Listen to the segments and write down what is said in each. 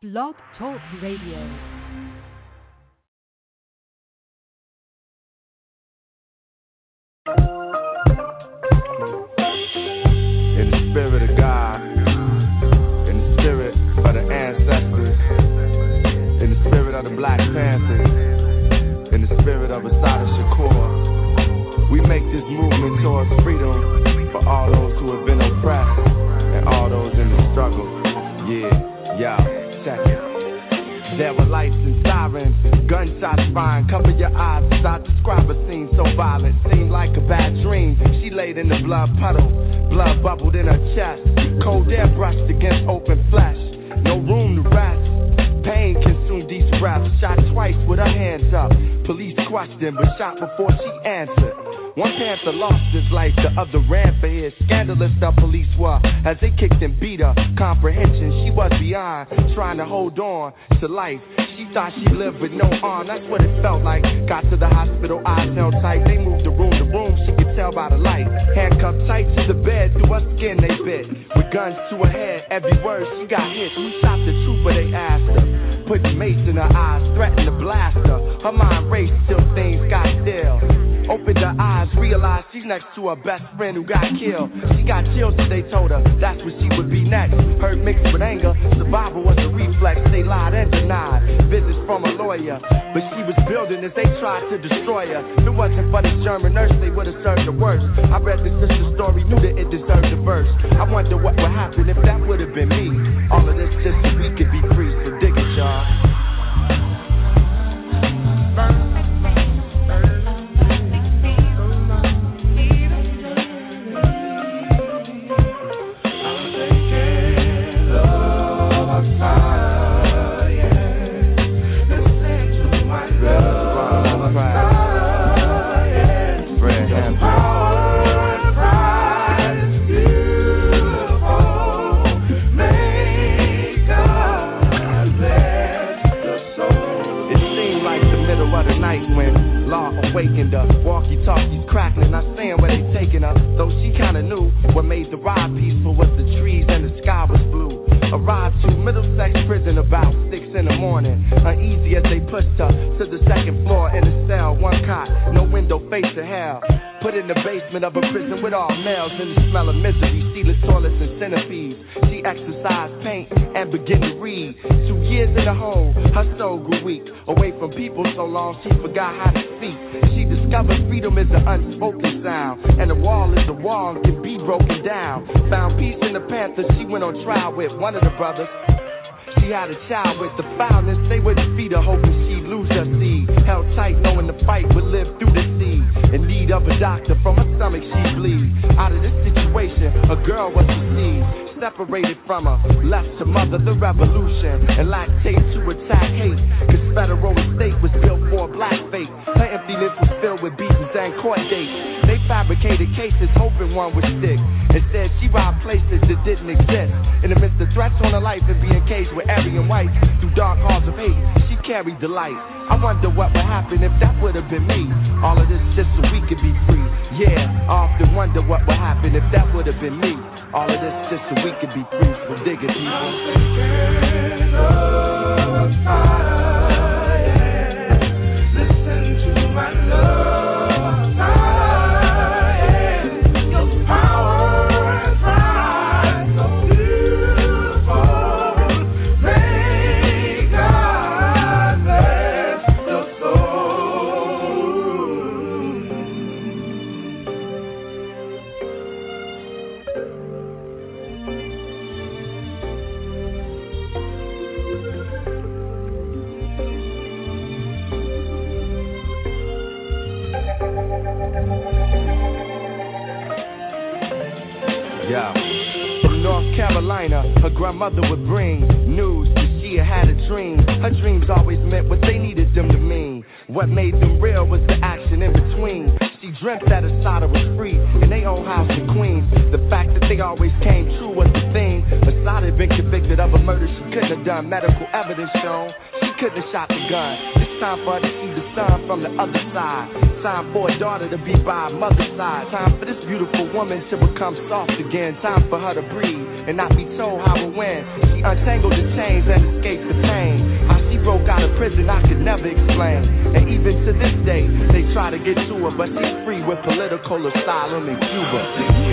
Blog Talk Radio. In the spirit of God, in the spirit of the ancestors, in the spirit of the Black Panthers, in the spirit of Assata Shakur, we make this movement towards freedom for all those who have been oppressed and all those in the struggle. Check it. There were lights and sirens, gunshots firing. Cover your eyes as I describe a scene so violent. Seemed like a bad dream. She laid in the blood puddle, blood bubbled in her chest. Cold air brushed against open flesh. No room to rest. Pain consumed each breath. Shot twice with her hands up. Police questioned, but shot before she answered. One Panther lost his life, the other ran for his. Scandalous the police were, as they kicked and beat her. Comprehension, she was beyond, trying to hold on to life. She thought she lived with no arm, that's what it felt like. Got to the hospital, eyes held tight. They moved the room to room, she could tell by the light. Handcuffed tight to the bed, through her skin they bit. With guns to her head, every word she got hit. Who shot the trooper, they asked her. Put the mace in her eyes, threatened to blast her. Her mind raced till things got still. Opened her eyes, realized she's next to her best friend who got killed. She got chills as they told her that's what she would be next. Hurt mixed with anger, survival was a reflex. They lied and denied visits from a lawyer, but she was building as they tried to destroy her. If it wasn't for the German nurse, they would have served her worse. I read the sister's story, knew that it deserved a verse. I wonder what would happen if that would have been me. All of this just so we could be free, so dig it, y'all. Awakened her, walkie-talkies crackling, not saying where they taking her. Though she kinda knew what made the ride peaceful was the trees and the sky was blue. Arrived to Middlesex prison about 6 in the morning. Uneasy as they pushed her to the second floor in a cell, one cot, no window, face to hell. Put in the basement of a prison with all males in the smell of misery, stealing toilets and centipedes. She exercised, paint, and began to read. 2 years in the hole, her soul grew weak. Away from people so long, she forgot how to speak. She discovered freedom is an unspoken sound, and a wall is a wall and can be broken down. Found peace in the Panther, she went on trial with one of the brothers. She had a child with the foulness, they wouldn't feed her, hoping she'd lose her seed. Held tight, knowing the fight would live through the seed. In need of a doctor, from her stomach she'd bleed. Out of this situation, a girl was conceived. Separated from her, left to mother the revolution and lactate to attack hate. Cause federal estate was built for a black fate. Her emptiness was filled with beatings and court dates. They fabricated cases hoping one would stick. Instead she robbed places that didn't exist. In the midst of threats on her life and being caged with Aryan whites through dark halls of hate, she carried the light. I wonder what would happen if that would have been me. All of this just so we could be free. Yeah, I often wonder what would happen if that would have been me. All of this just so we could be free. So dig it, people. I'm thinking of fire. Listen to my love. From North Carolina, her grandmother would bring news that she had a dream. Her dreams always meant what they needed them to mean. What made them real was the action in between. She dreamt that Assata was free in their own house in Queens. The fact that they always came true was the thing. Assata had been convicted of a murder she couldn't have done. Medical evidence shown she couldn't have shot the gun. It's time for her to see the sun from the other side. Time for a daughter to be by her mother's side. Time for this beautiful woman to become soft again. Time for her to breathe and not be told how or when. She untangled the chains and escaped the prison I could never explain. And even to this day, they try to get to her, but she's free with political asylum in Cuba.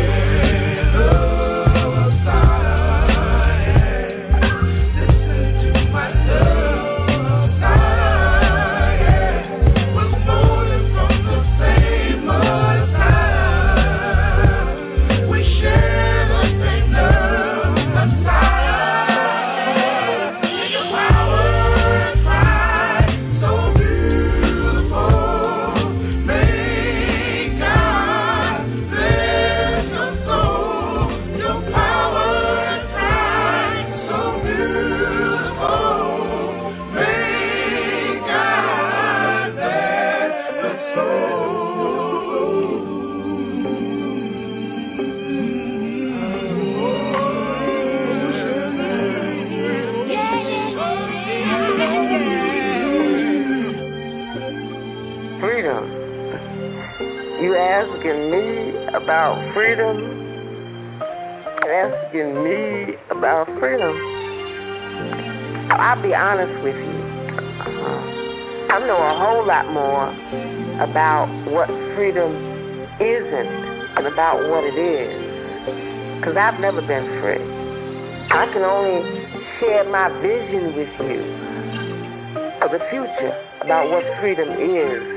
About freedom, asking me about freedom. I'll be honest with you. I know a whole lot more about what freedom isn't and about what it is, because I've never been free. I can only share my vision with you of the future about what freedom is.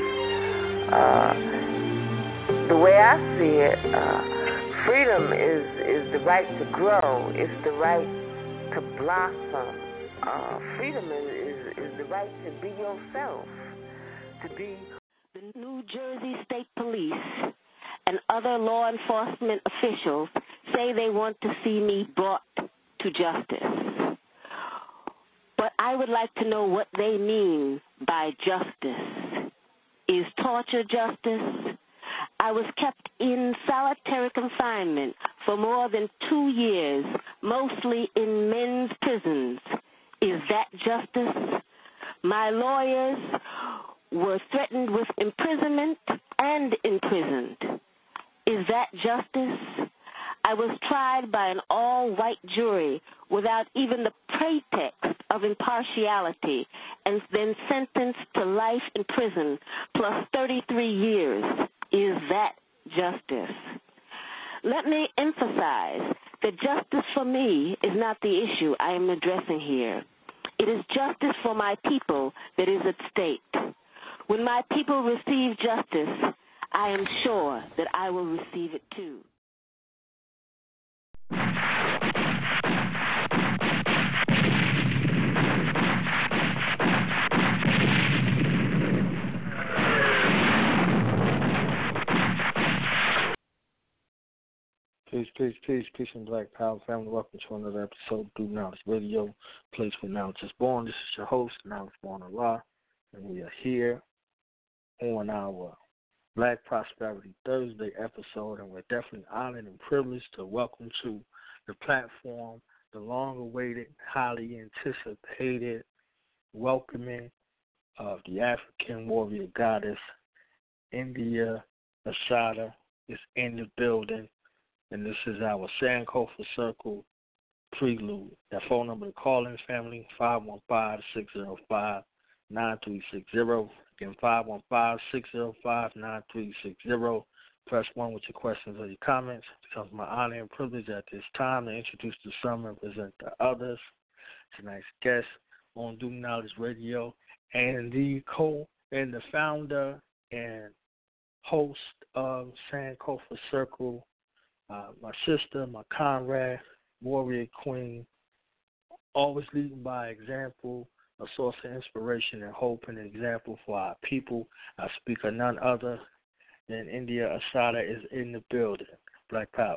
The way I see it, freedom is the right to grow. It's the right to blossom. Freedom is the right to be yourself, to be. The New Jersey State Police and other law enforcement officials say they want to see me brought to justice. But I would like to know what they mean by justice. Is torture justice? I was kept in solitary confinement for more than 2 years, mostly in men's prisons. Is that justice? My lawyers were threatened with imprisonment and imprisoned. Is that justice? I was tried by an all-white jury without even the pretext of impartiality and then sentenced to life in prison plus 33 years. Is that justice? Let me emphasize that justice for me is not the issue I am addressing here. It is justice for my people that is at stake. When my people receive justice, I am sure that I will receive it too. Peace, and Black Power family. Welcome to another episode of Do Knowledge Radio, place where knowledge is born. This is your host, Knowledge Born Allah, and we are here on our Black Prosperity Thursday episode, and we're definitely honored and privileged to welcome to the platform the long-awaited, highly anticipated welcoming of the African warrior goddess, India Assata, is in the building. And this is our Sankofa Circle prelude. That phone number to call in, family, 515-605-9360. Again, 515-605-9360. Press 1 with your questions or your comments. It becomes my honor and privilege at this time to introduce the some and present the others. Tonight's guest on Do Knowledge Radio and the founder and host of Sankofa Circle, my sister, my comrade, warrior queen, always leading by example, a source of inspiration and hope and example for our people. I speak of none other than India Assata is in the building. Black Power.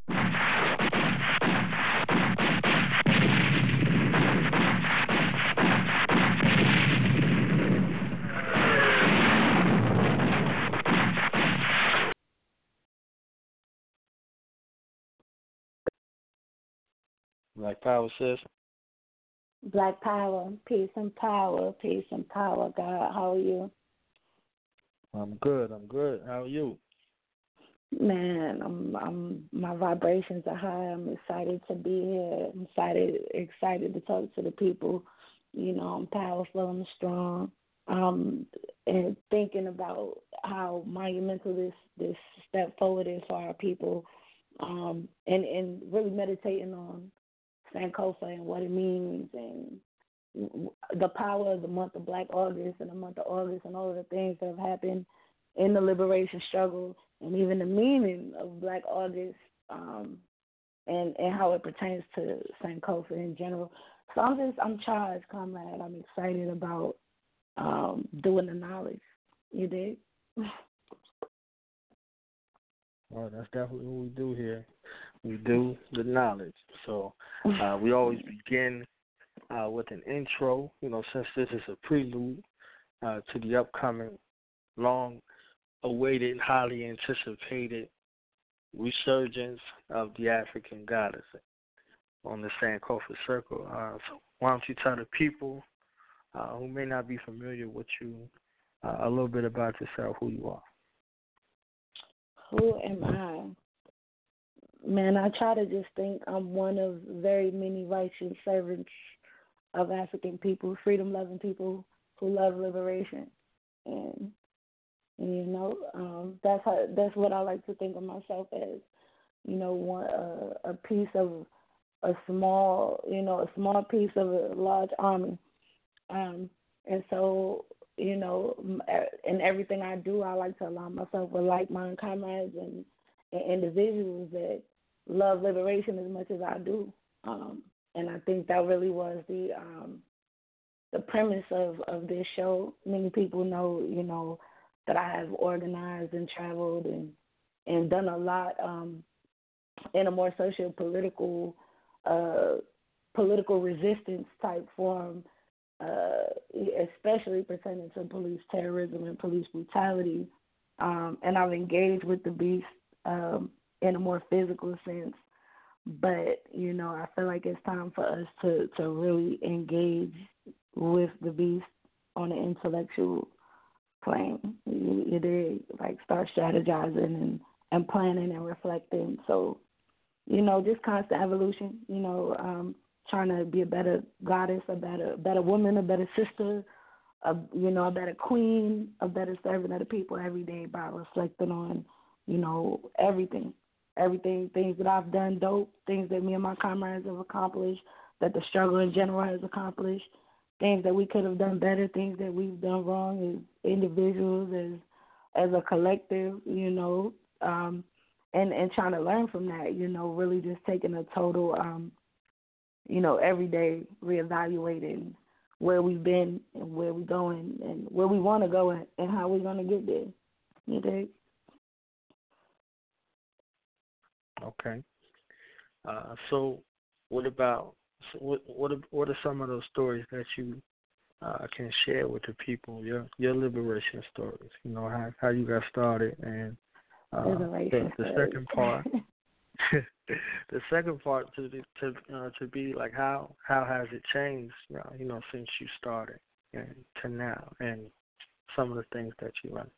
Black Power, sis. Black Power, peace and power, God. How are you? I'm good. How are you? Man, my vibrations are high. I'm excited to be here. I'm excited to talk to the people I'm powerful, I'm strong. And thinking about how monumental this step forward is for our people, and really meditating on Sankofa and what it means, and the power of the month of Black August and the month of August and all of the things that have happened in the liberation struggle, and even the meaning of Black August, and how it pertains to Sankofa in general. So I'm charged, comrade. I'm excited about doing the knowledge. You dig? Well, that's definitely what we do here. We do the knowledge. So we always begin with an intro, since this is a prelude to the upcoming, long-awaited, highly anticipated resurgence of the African goddess on the Sankofa Circle. So why don't you tell the people who may not be familiar with you a little bit about yourself, who you are? Who am I? Man, I try to just think I'm one of very many righteous servants of African people, freedom-loving people who love liberation. And that's what I like to think of myself as, a piece of a small piece of a large army. And so, in everything I do, I like to align myself with like-minded comrades and individuals that love liberation as much as I do. And I think that really was the premise of this show. Many people know, that I have organized and traveled and done a lot in a more socio-political, political resistance type form, especially pertaining to police terrorism and police brutality. And I've engaged with the beast in a more physical sense. But, I feel like it's time for us to really engage with the beast on an intellectual plane. You did, start strategizing and planning and reflecting. So, just constant evolution, trying to be a better goddess, a better woman, a better sister, a better queen, a better servant of the people every day by reflecting on, everything, things that I've done dope, things that me and my comrades have accomplished, that the struggle in general has accomplished, things that we could have done better, things that we've done wrong as individuals, as a collective, and trying to learn from that, really just taking a total, every day reevaluating where we've been and where we're going and where we want to go and how we're going to get there. You dig? Okay. So what are some of those stories that you can share with the people, your liberation stories, how you got started, and the second part the second part to be like how has it changed, since you started and to now, and some of the things that you learned.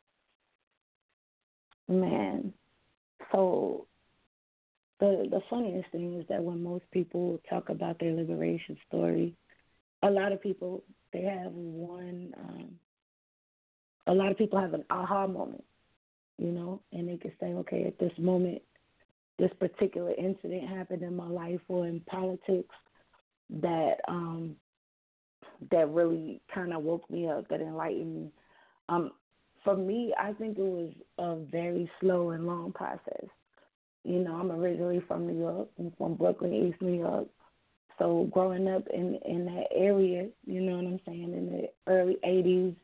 Man, so the funniest thing is that when most people talk about their liberation story, a lot of people have an aha moment, and they can say, okay, at this moment, this particular incident happened in my life or in politics that really kind of woke me up, that enlightened me. For me, I think it was a very slow and long process. I'm originally from New York. I'm from Brooklyn, East New York. So growing up in that area, you know what I'm saying, in the early 80s,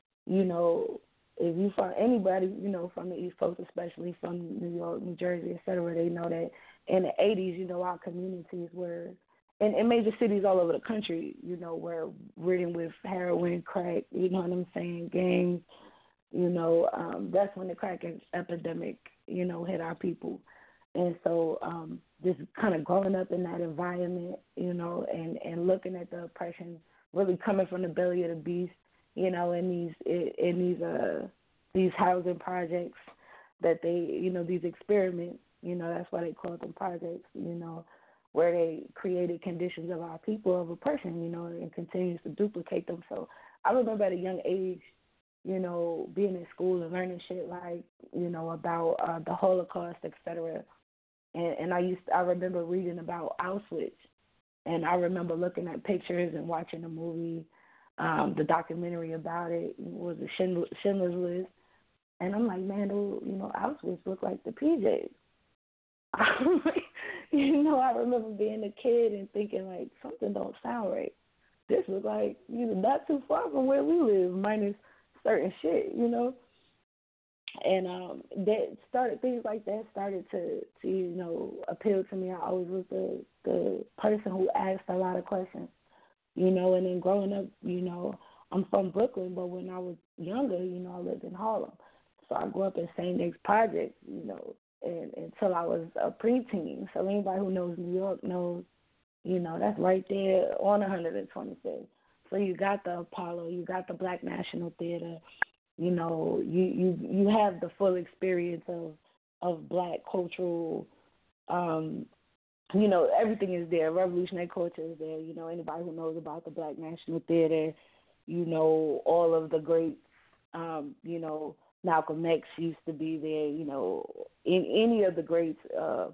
if you find anybody, from the East Coast, especially from New York, New Jersey, et cetera, they know that in the 80s, our communities were, in major cities all over the country, were ridden with heroin, crack, you know what I'm saying, gangs. That's when the crack epidemic, hit our people. And so just kind of growing up in that environment, and looking at the oppression really coming from the belly of the beast, in these housing projects that they, these experiments, that's why they call them projects, where they created conditions of our people of oppression, and continues to duplicate them. So I remember at a young age, being in school and learning shit like, about the Holocaust, etc. And I remember reading about Auschwitz, and I remember looking at pictures and watching the movie, the documentary about it, was the Schindler's List, and I'm like, man, Auschwitz looked like the PJs. I remember being a kid and thinking like something don't sound right. This was like not too far from where we live, minus certain shit, And things like that started to appeal to me. I always was the person who asked a lot of questions, and then growing up, I'm from Brooklyn, but when I was younger, I lived in Harlem. So I grew up in St. Nick's Project, and until I was a preteen. So anybody who knows New York knows, that's right there on 125th. So you got the Apollo, you got the Black National Theater, you have the full experience of Black cultural, everything is there. Revolutionary culture is there. Anybody who knows about the Black National Theater, all of the greats, Malcolm X used to be there, in any of the greats, of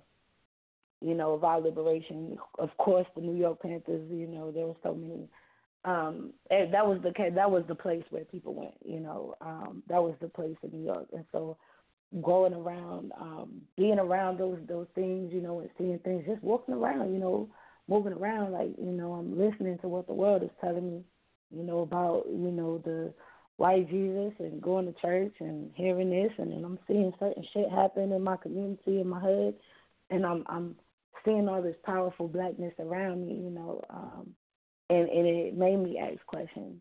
our liberation. Of course, the New York Panthers, there were so many. And that was the place where people went, that was the place in New York. And so going around, being around those things, and seeing things, just walking around, moving around, like, I'm listening to what the world is telling me, about, the white Jesus and going to church and hearing this, and then I'm seeing certain shit happen in my community, in my hood, and I'm seeing all this powerful Blackness around me, and it made me ask questions.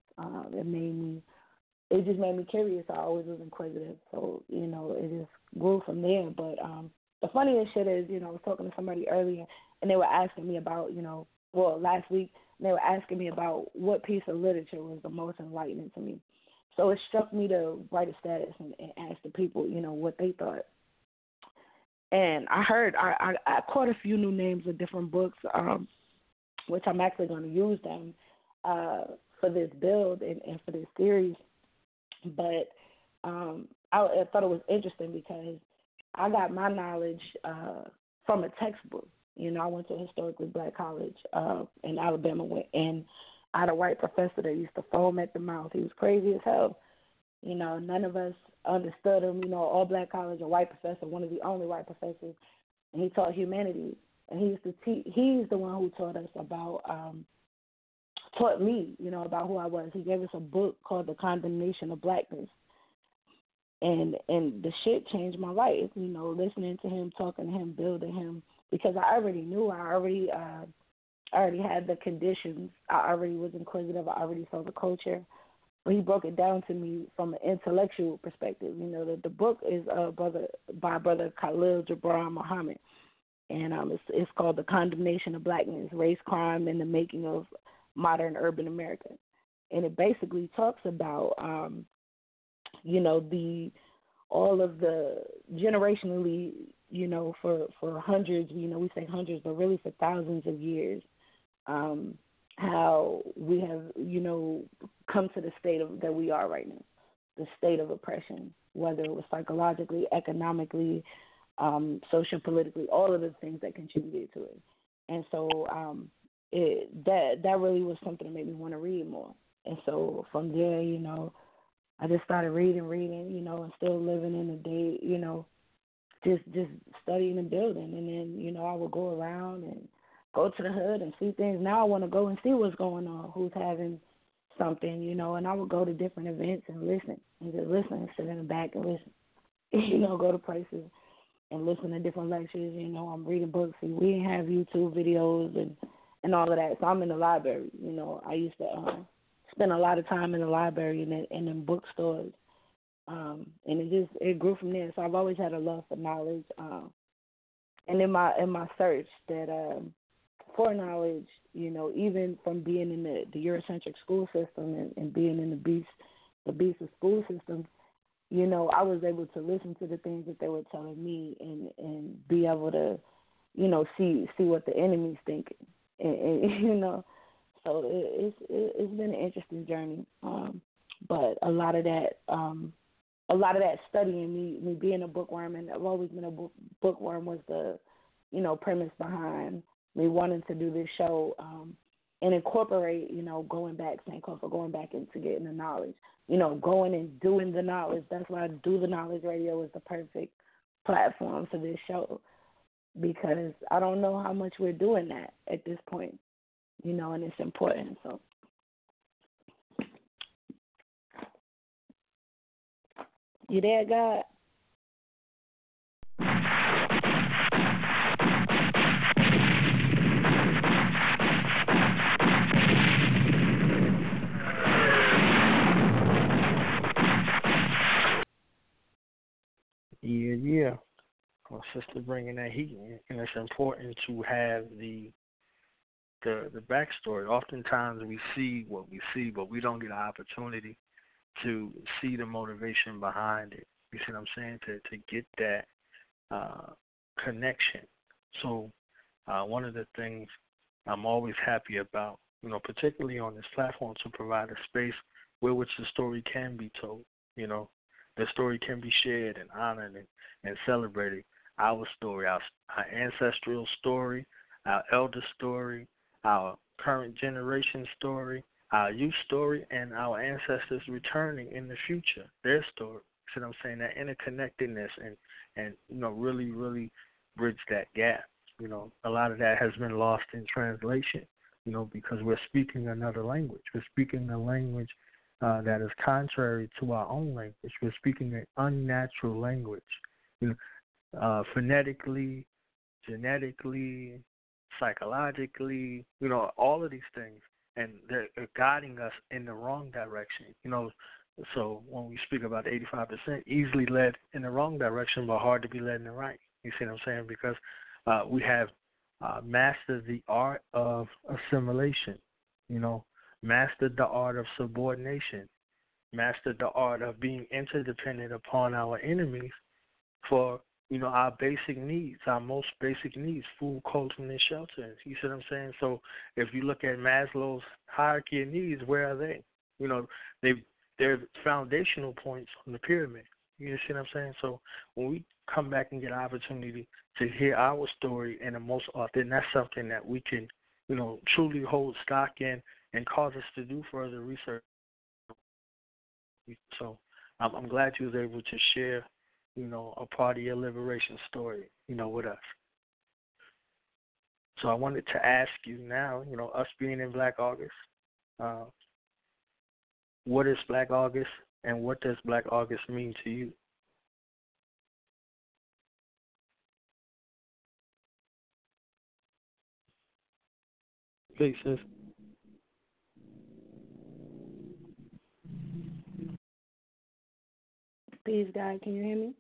It just made me curious. I always was inquisitive, so it just grew from there. But the funniest shit is, I was talking to somebody earlier, and they were asking me about, last week, and they were asking me about what piece of literature was the most enlightening to me. So it struck me to write a status and ask the people, what they thought. And I heard, I caught a few new names of different books, which I'm actually going to use them for this build and for this series. But I thought it was interesting because I got my knowledge from a textbook. I went to a historically Black college in Alabama, and I had a white professor that used to foam at the mouth. He was crazy as hell. None of us understood him. All Black college, a white professor, one of the only white professors, and he taught humanities. And he used to teach. He's the one who taught us taught me, about who I was. He gave us a book called The Condemnation of Blackness, and the shit changed my life. Listening to him, talking to him, building him, because I already knew. I already had the conditions. I already was inquisitive. I already saw the culture. But he broke it down to me from an intellectual perspective. The book is by Brother Khalil Gibran Muhammad. And it's called The Condemnation of Blackness, Race, Crime, and the Making of Modern Urban America. And it basically talks about, all of the generationally, for hundreds, we say hundreds, but really for thousands of years, how we have, come to the state that we are right now, the state of oppression, whether it was psychologically, economically, socio-politically, all of the things that contributed to it. And so that really was something that made me want to read more. And so from there, I just started reading, and still living in the day, just studying and building. And then, I would go around and go to the hood and see things. Now I want to go and see what's going on, who's having something, and I would go to different events and listen, and just listen and sit in the back and listen, go to places and listen to different lectures. I'm reading books. See, we didn't have YouTube videos and all of that, so I'm in the library. I used to spend a lot of time in the library and in bookstores, and it grew from there. So I've always had a love for knowledge, and in my search that for knowledge, even from being in the Eurocentric school system and being in the beast of school systems, I was able to listen to the things that they were telling me and be able to see what the enemy's thinking, and so it's been an interesting journey. But a lot of that studying, me being a bookworm, and I've always been a bookworm, was the premise behind me wanting to do this show, and incorporate going back, going back into getting the knowledge, going and doing the knowledge. That's why Do the Knowledge Radio is the perfect platform for this show, because I don't know how much we're doing that at this point, and it's important. So. You there, God? Yeah. My sister bringing that heat in, and it's important to have the backstory. Oftentimes we see what we see, but we don't get an opportunity to see the motivation behind it. You see what I'm saying? To get that connection. So one of the things I'm always happy about, particularly on this platform, to provide a space where which the story can be told. The story can be shared and honored and celebrated. Our story, our ancestral story, our elder story, our current generation story, our youth story, and our ancestors returning in the future, their story. See what I'm saying? That interconnectedness and really, really bridge that gap. A lot of that has been lost in translation, because we're speaking another language. We're speaking a language that is contrary to our own language. We're speaking an unnatural language, phonetically, genetically, psychologically, all of these things. And they're guiding us in the wrong direction. So when we speak about 85%, easily led in the wrong direction, but hard to be led in the right. You see what I'm saying? Because we have mastered the art of assimilation, mastered the art of subordination, mastered the art of being interdependent upon our enemies for, our basic needs, our most basic needs, food, clothing, and shelter. You see what I'm saying? So if you look at Maslow's hierarchy of needs, where are they? They're foundational points on the pyramid. You see what I'm saying? So when we come back and get an opportunity to hear our story in the most authentic, that's something that we can, truly hold stock in and cause us to do further research. So I'm glad you was able to share, a part of your liberation story, with us. So I wanted to ask you now, us being in Black August, what is Black August and what does Black August mean to you? Please, sis. Peace, God. Can you hear me?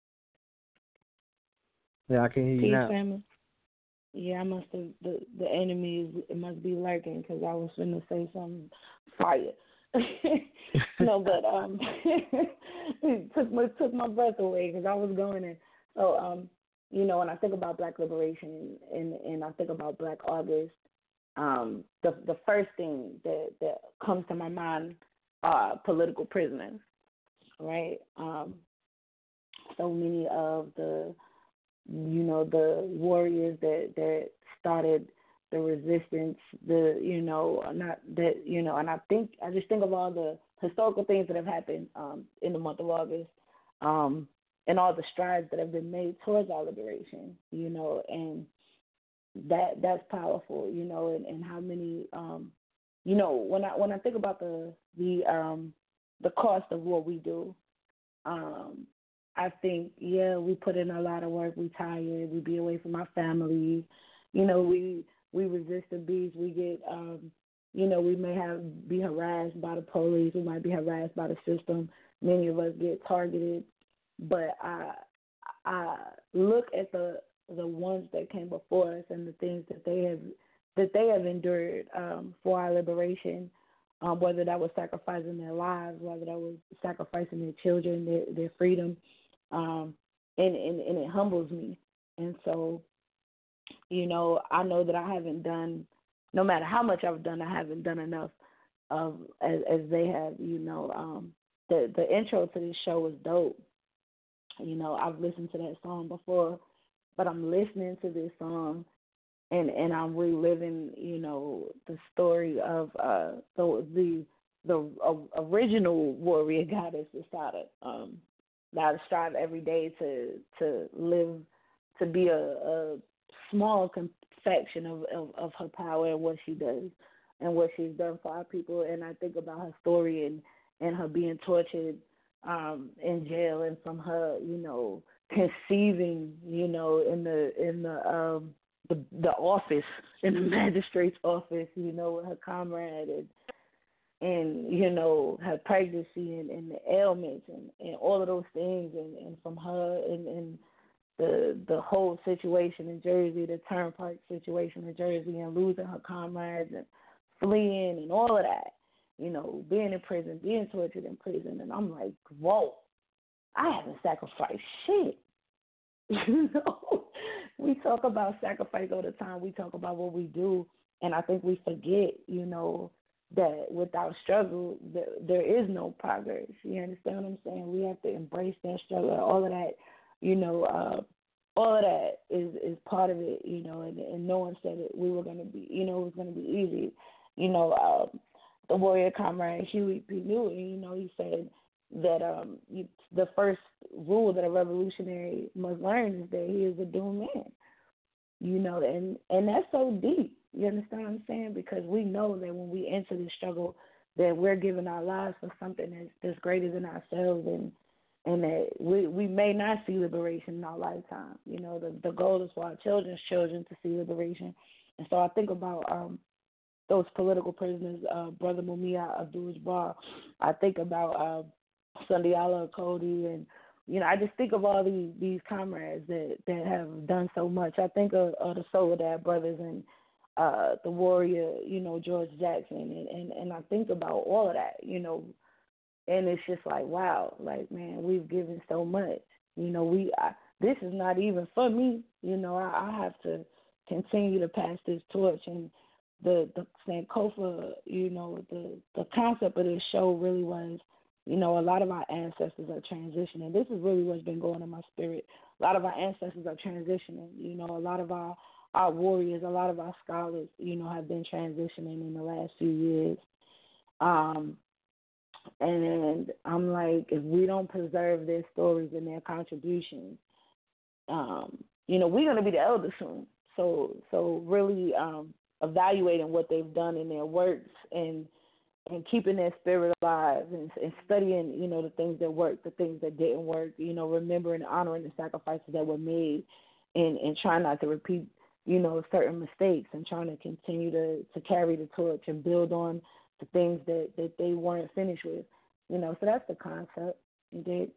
Yeah, I can hear you now. Family. Yeah, I must have, the enemy must be lurking, because I was finna say something fire. No, but it took my breath away, because I was going in. So when I think about Black liberation and I think about Black August, the first thing that comes to my mind are political prisoners, right? So many of the warriors that started the resistance, and I just think of all the historical things that have happened in the month of August, and all the strides that have been made towards our liberation, and that's powerful, and how many, when I think about the cost of what we do, I think, we put in a lot of work. We tired. We be away from our family. We resist abuse. We get, we may be harassed by the police. We might be harassed by the system. Many of us get targeted. But I look at the ones that came before us and the things that they have endured for our liberation. Whether that was sacrificing their lives, whether that was sacrificing their children, their freedom, and it humbles me. And so I know that I haven't done, no matter how much I've done, I haven't done enough of as they have. The intro to this show was dope. I've listened to that song before, but I'm listening to this song and I'm reliving, the story of the original warrior goddess Assata. That I strive every day to live, to be a small confection of her power and what she does and what she's done for our people. And I think about her story and her being tortured in jail, and from her, conceiving, in the office, in the magistrate's office, with her comrade and her pregnancy and the ailments and all of those things, and from her and the whole situation in Jersey, the Turnpike situation in Jersey, and losing her comrades and fleeing and all of that, being in prison, being tortured in prison. And I'm like, whoa, I haven't sacrificed shit. We talk about sacrifice all the time. We talk about what we do, and I think we forget, that without struggle, there is no progress. You understand what I'm saying? We have to embrace that struggle. All of that, all of that is part of it, and no one said it. We were going to be, it was going to be easy. The warrior comrade Huey P. Newton, he said that the first rule that a revolutionary must learn is that he is a doomed man, and that's so deep. You understand what I'm saying? Because we know that when we enter the struggle, that we're giving our lives for something that's greater than ourselves, and that we may not see liberation in our lifetime. The goal is for our children's children to see liberation. And so I think about those political prisoners, Brother Mumia Abdul-Jabbar. I think about Sundiala Cody, and I just think of all these comrades that have done so much. I think of the Soledad brothers and the warrior, George Jackson, and I think about all of that, and it's just like, wow, like, man, we've given so much. This is not even for me. I have to continue to pass this torch. And the Sankofa, the concept of this show really was, a lot of our ancestors are transitioning. This is really what's been going in my spirit. A lot of our ancestors are transitioning. A lot of our warriors, a lot of our scholars, have been transitioning in the last few years. And I'm like, if we don't preserve their stories and their contributions, we're going to be the elders soon. So really evaluating what they've done in their works and keeping their spirit alive and studying, the things that worked, the things that didn't work, remembering and honoring the sacrifices that were made and trying not to repeat, certain mistakes, and trying to continue to carry the torch and build on the things that they weren't finished with. So that's the concept. Indeed.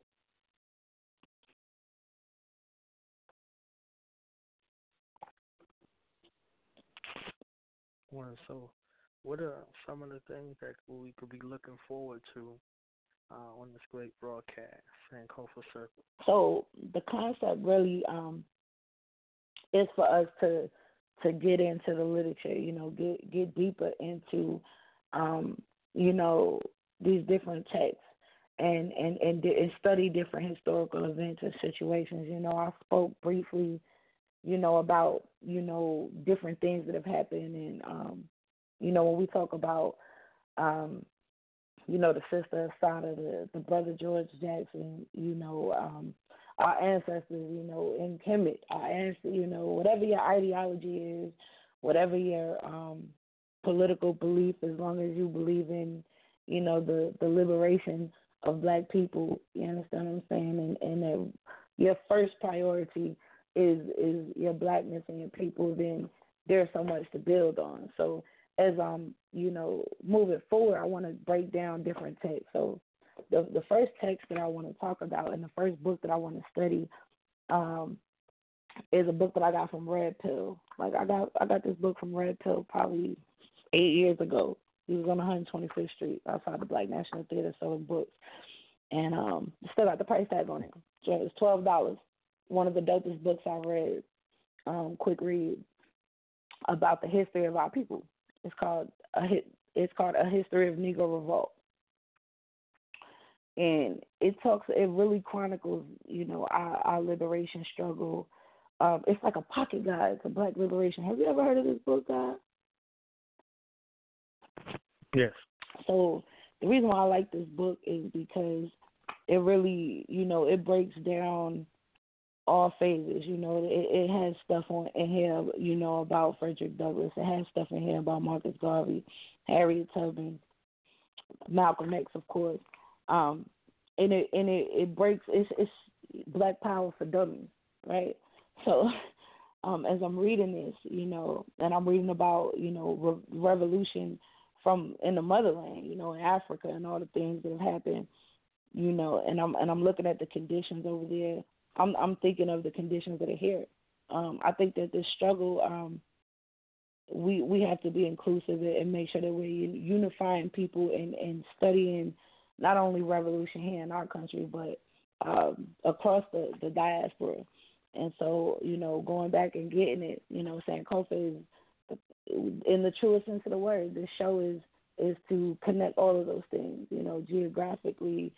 Well, so what are some of the things that we could be looking forward to on this great broadcast, Sankofa Circle? So the concept really is for us to get into the literature, get deeper into, these different texts and study different historical events and situations. I spoke briefly, about, different things that have happened. And, when we talk about, the sister Assata, the brother George Jackson, our ancestors, in Kemet, our ancestors, whatever your ideology is, whatever your political belief, as long as you believe in, the liberation of Black people, you understand what I'm saying? And that your first priority is your Blackness and your people, then there's so much to build on. So as I'm, moving forward, I want to break down different texts. So the first text that I want to talk about and the first book that I want to study is a book that I got from Red Pill. Like I got this book from Red Pill probably 8 years ago. He was on 125th Street outside the Black National Theater selling books. And still got the price tag on it. So it was $12. One of the dopest books I've read. quick read about the history of our people. It's called A History of Negro Revolt. And it really chronicles, our liberation struggle. It's like a pocket guide to Black liberation. Have you ever heard of this book, guy? Yes. So the reason why I like this book is because it really, it breaks down all phases. It has stuff in here, about Frederick Douglass. It has stuff in here about Marcus Garvey, Harriet Tubman, Malcolm X, of course. And it breaks. It's Black Power for Dummies, right? So, as I'm reading this, and I'm reading about, revolution from in the motherland, in Africa and all the things that have happened, and I'm looking at the conditions over there. I'm thinking of the conditions that are here. I think that this struggle, we have to be inclusive and make sure that we're unifying people and studying not only revolution here in our country, but across the diaspora. And so, going back and getting it, Sankofa is, in the truest sense of the word, this show is to connect all of those things, geographically,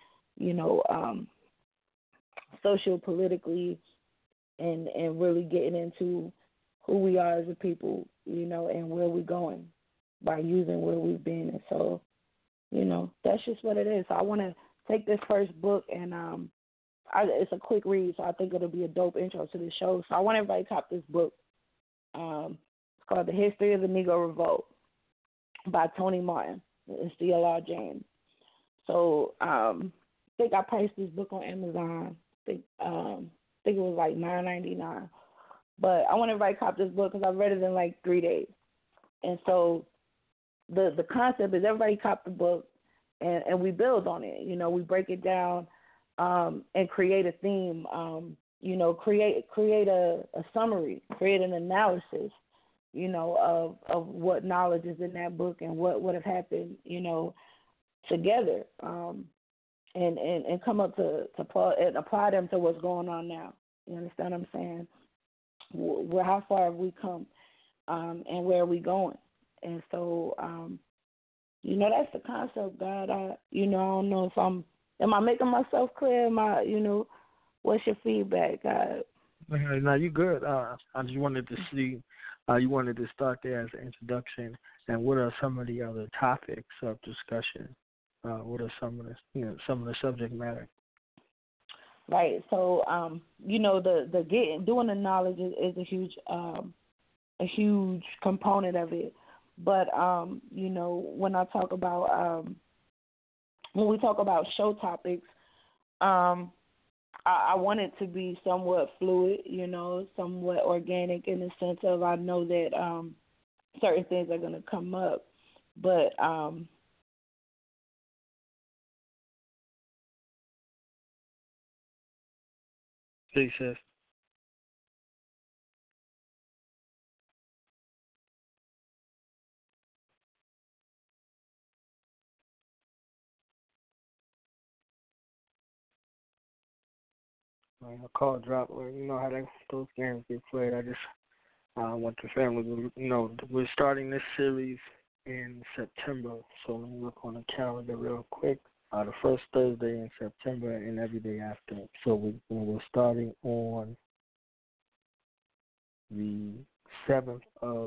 socio-politically, and really getting into who we are as a people, and where we're going by using where we've been. And so, that's just what it is. So I want to take this first book, and it's a quick read, so I think it'll be a dope intro to the show. So I want everybody to cop this book. It's called The History of the Negro Revolt by Tony Martin and C.L.R. James. So I think I priced this book on Amazon. I think it was like $9.99. But I want everybody to cop this book because I read it in like 3 days. And so the concept is everybody cop the book and we build on it. We break it down and create a theme. Create a summary, create an analysis, of what knowledge is in that book and what would have happened, together, and come up to apply them to what's going on now. You understand what I'm saying? How far have we come, and where are we going? And so, that's the concept, God. I don't know if am I making myself clear? What's your feedback, God? No, you good. I just wanted to see. You wanted to start there as an introduction, and what are some of the other topics of discussion? What are some of the subject matter? Right. So, doing the knowledge is a huge component of it. But when I talk about when we talk about show topics, I want it to be somewhat fluid, somewhat organic in the sense of I know that certain things are going to come up, but Please, sis. A call drop, or you know how those games get played. I just want the family to we're starting this series in September, so let me look on the calendar real quick. The first Thursday in September and every day after. So we're starting on the 7th of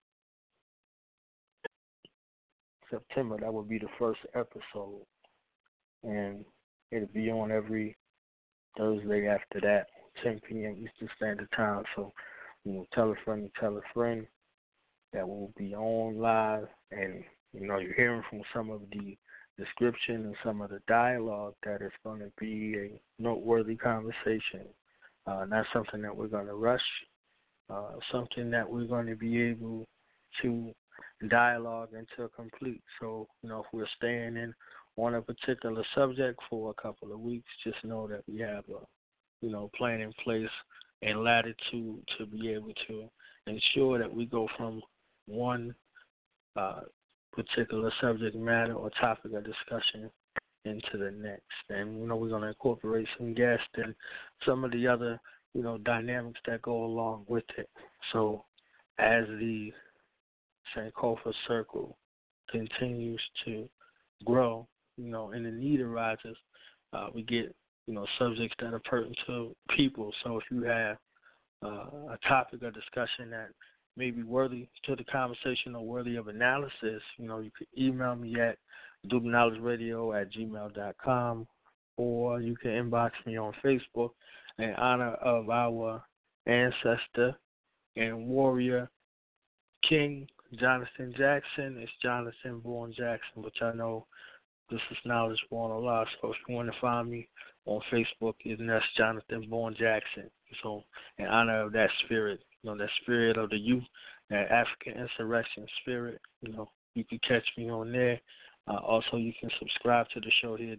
September. That will be the first episode, and it'll be on every Thursday after that, 10 p.m. Eastern Standard Time. So, tell a friend that will be on live, and you're hearing from some of the description and some of the dialogue that it's going to be a noteworthy conversation. Not something that we're going to rush, something that we're going to be able to dialogue until complete. So, if we're staying in on a particular subject for a couple of weeks, just know that we have a plan in place and latitude to be able to ensure that we go from one particular subject matter or topic of discussion into the next. And we're going to incorporate some guests and some of the other dynamics that go along with it. So as the Sankofa circle continues to grow, and the need arises, we get, subjects that are pertinent to people. So if you have a topic or discussion that may be worthy to the conversation or worthy of analysis, you can email me at dubeknowledgeradio@gmail.com, or you can inbox me on Facebook in honor of our ancestor and warrior King Jonathan Jackson. It's Jonathan Born Jackson, which I know this is Knowledge Born Allah. So if you want to find me on Facebook, that's Jonathan Born Jackson. So in honor of that spirit, that spirit of the youth, that African insurrection spirit, you can catch me on there. Also, you can subscribe to the show here,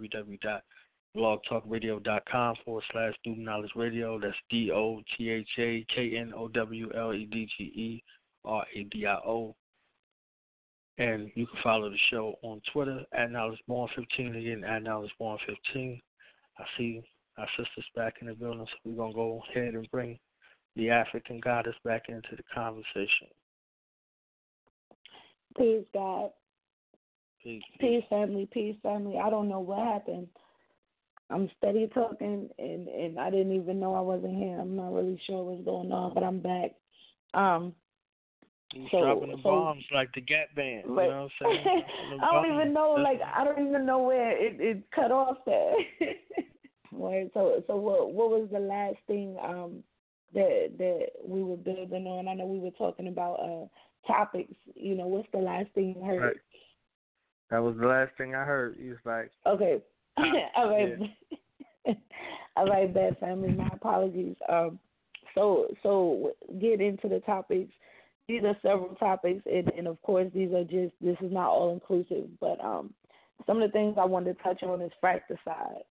www.blogtalkradio.com/Dube Knowledge Radio. That's DOTHAKNOWLEDGERADIO. And you can follow the show on Twitter at KnowledgeBorn15, again, at KnowledgeBorn15. I see our sisters back in the building, so we're going to go ahead and bring the African goddess back into the conversation. Peace, God. Peace, family. Peace, family. I don't know what happened. I'm steady talking, and I didn't even know I wasn't here. I'm not really sure what's going on, but I'm back. He's dropping the bombs like the Gap Band. Right. You know what I'm saying? I don't even know. I don't even know where it cut off there. Right. So what was the last thing that we were building on? I know we were talking about topics. What's the last thing you heard? Right. That was the last thing I heard. He was like, okay. All right. Yeah. All right, bad family. My apologies. So get into the topics. These are several topics, and of course, this is not all inclusive, but some of the things I wanted to touch on is fratricide.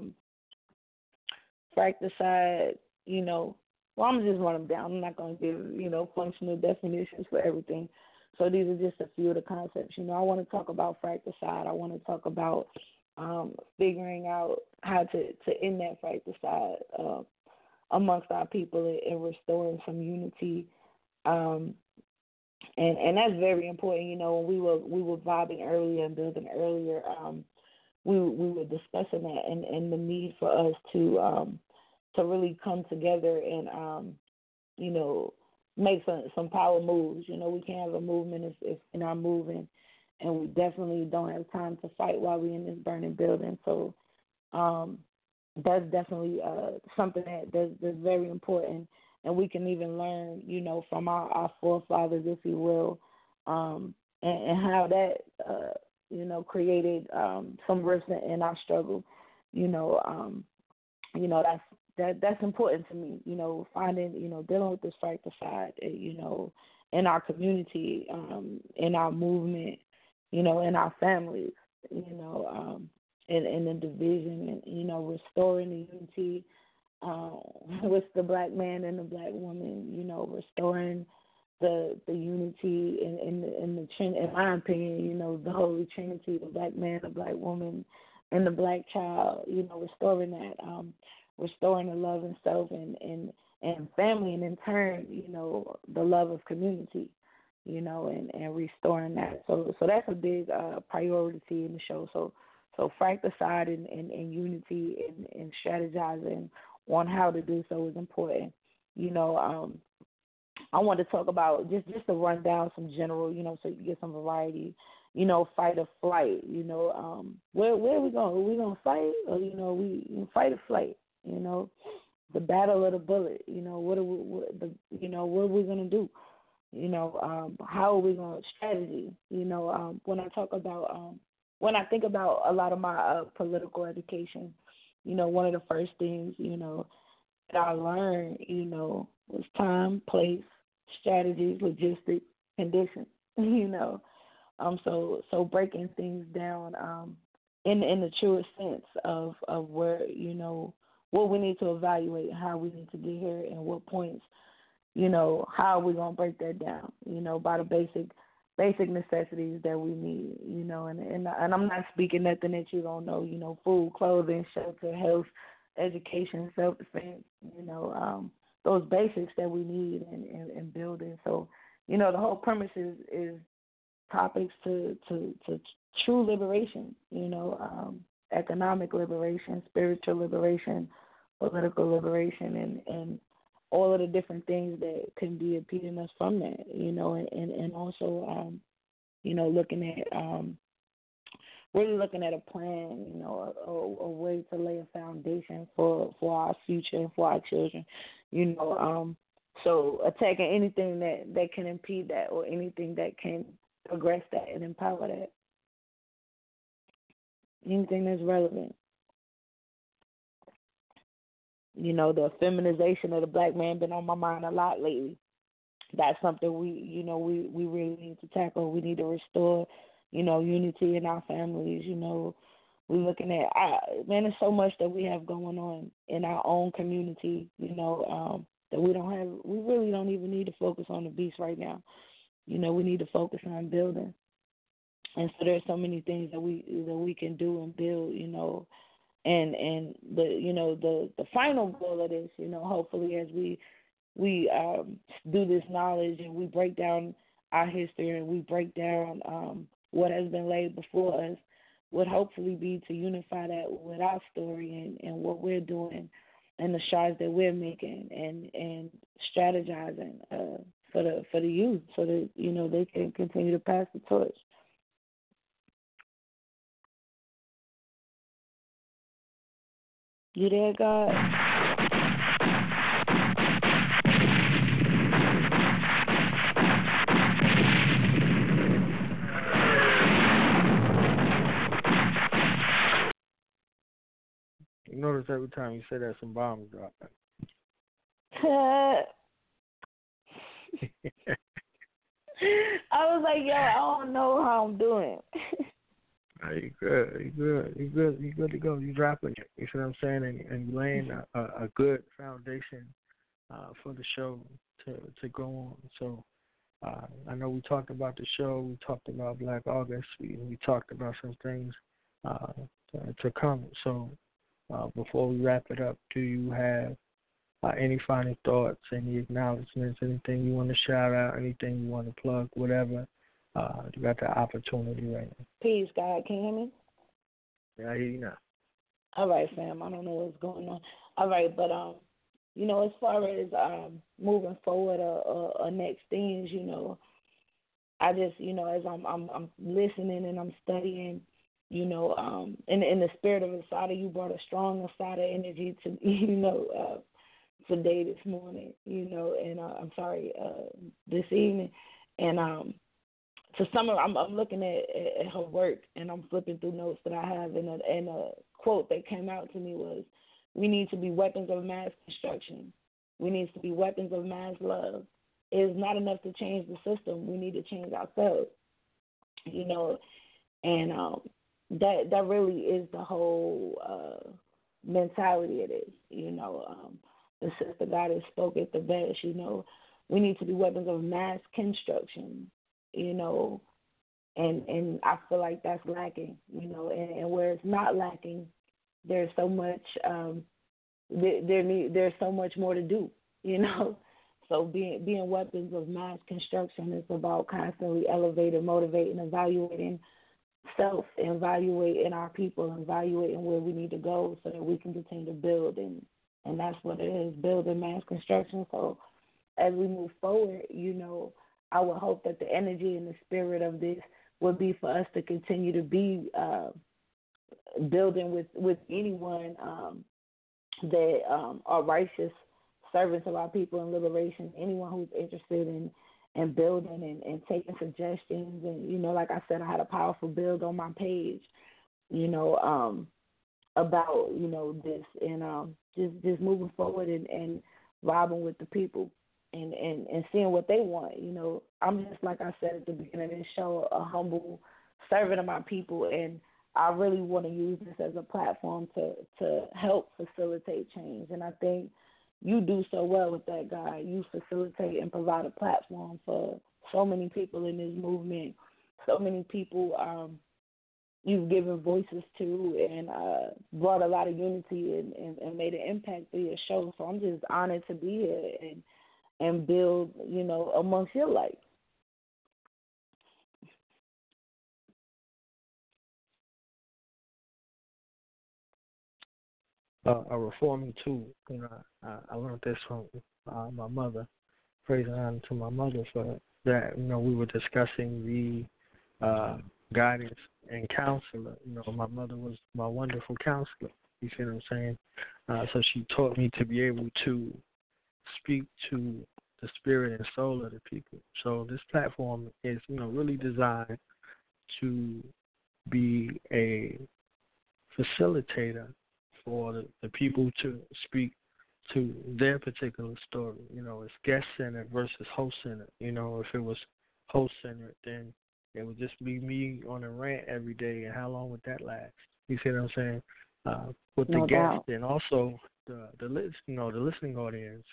Fratricide, well, I'm just run them down. I'm not going to give, functional definitions for everything. So these are just a few of the concepts. I want to talk about fratricide. I want to talk about figuring out how to end that fratricide amongst our people and restoring some unity. And that's very important. When we were vibing earlier and building earlier, we were discussing that and the need for us to really come together and make some power moves. We can't have a movement if we're not moving, and we definitely don't have time to fight while we're in this burning building. So that's definitely something that's very important. And we can even learn, from our forefathers, if you will, and how that, created some rifts in our struggle. That's important to me. Finding, dealing with this fratricide, in our community, in our movement, in our families, in the division, and restoring the unity. With the black man and the black woman, restoring the unity in the in my opinion, the Holy Trinity, the black man, the black woman, and the black child, restoring that, restoring the love in self and family, and in turn, the love of community, and restoring that. So that's a big priority in the show. So fratricide and unity and strategizing on how to do so is important. I want to talk about just to run down some general, so you get some variety. Fight or flight. Where are we going? Are we going to fight, or we fight or flight? The battle of the bullet. What are we going to do? How are we going to strategy? When I talk about when I think about a lot of my political education. One of the first things, that I learned, was time, place, strategies, logistics, conditions, So breaking things down in the truest sense of where, what we need to evaluate, how we need to get here, and what points, how are we going to break that down, by the basic necessities that we need, and I'm not speaking nothing that you don't know, food, clothing, shelter, health, education, self-defense, those basics that we need in building. So, the whole premise is topics to true liberation, economic liberation, spiritual liberation, political liberation, and all of the different things that can be impeding us from that, and also, looking at really looking at a plan, a way to lay a foundation for our future and for our children, so attacking anything that can impede that or anything that can progress that and empower that, anything that's relevant. The feminization of the black man been on my mind a lot lately. That's something we really need to tackle. We need to restore, unity in our families. We're looking at, there's so much that we have going on in our own community, that we really don't even need to focus on the beast right now. We need to focus on building. And so there's so many things that we can do and build, and the final goal of this, hopefully as we do this knowledge and we break down our history and we break down what has been laid before us, would hopefully be to unify that with our story and what we're doing and the strides that we're making and strategizing for the youth so that they can continue to pass the torch. You there, God? You notice every time you say that, some bombs drop. I was like, yo, I don't know how I'm doing. You good to go. You dropping it. You see what I'm saying? And you laying a good foundation for the show to go on. So I know we talked about the show. We talked about Black August. We talked about some things to come. So before we wrap it up, do you have any final thoughts, any acknowledgments, anything you want to shout out, anything you want to plug, whatever? You got the opportunity right now. Peace, God. Can you hear me? Yeah, I hear you now. All right, fam. I don't know what's going on. All right, but as far as moving forward or next things, I just, as I'm listening and I'm studying, in the spirit of Asada, you brought a strong Asada energy to, today, this morning, and this evening, and to summer, I'm looking at her work, and I'm flipping through notes that I have, and a quote that came out to me was, "We need to be weapons of mass construction. We need to be weapons of mass love. It is not enough to change the system. We need to change ourselves." And that really is the whole mentality it is. The sister goddess spoke at the best. We need to be weapons of mass construction. And I feel like that's lacking, and where it's not lacking, there's so much, there's so much more to do, So being weapons of mass construction is about constantly elevating, motivating, evaluating self, evaluating our people, evaluating where we need to go so that we can continue to build, and that's what it is, building mass construction. So as we move forward, I would hope that the energy and the spirit of this would be for us to continue to be building with anyone that are righteous servants of our people in liberation, anyone who's interested in building and taking suggestions. And, like I said, I had a powerful build on my page, about, this and just moving forward and vibing with the people. And seeing what they want, I'm just, like I said at the beginning of this show, a humble servant of my people, and I really want to use this as a platform to help facilitate change. And I think you do so well with that, guy. You facilitate and provide a platform for so many people in this movement, so many people you've given voices to and brought a lot of unity and made an impact through your show. So I'm just honored to be here and build, amongst your life. A reforming tool. I learned this from my mother. Praise and honor to my mother for that. We were discussing the guidance and counselor. My mother was my wonderful counselor. You see what I'm saying? So she taught me to be able to speak to the spirit and soul of the people. So this platform is, really designed to be a facilitator for the people to speak to their particular story. It's guest-centered versus host-centered. If it was host-centered, then it would just be me on a rant every day, and how long would that last? You see what I'm saying? With the guest, and also the listening audience,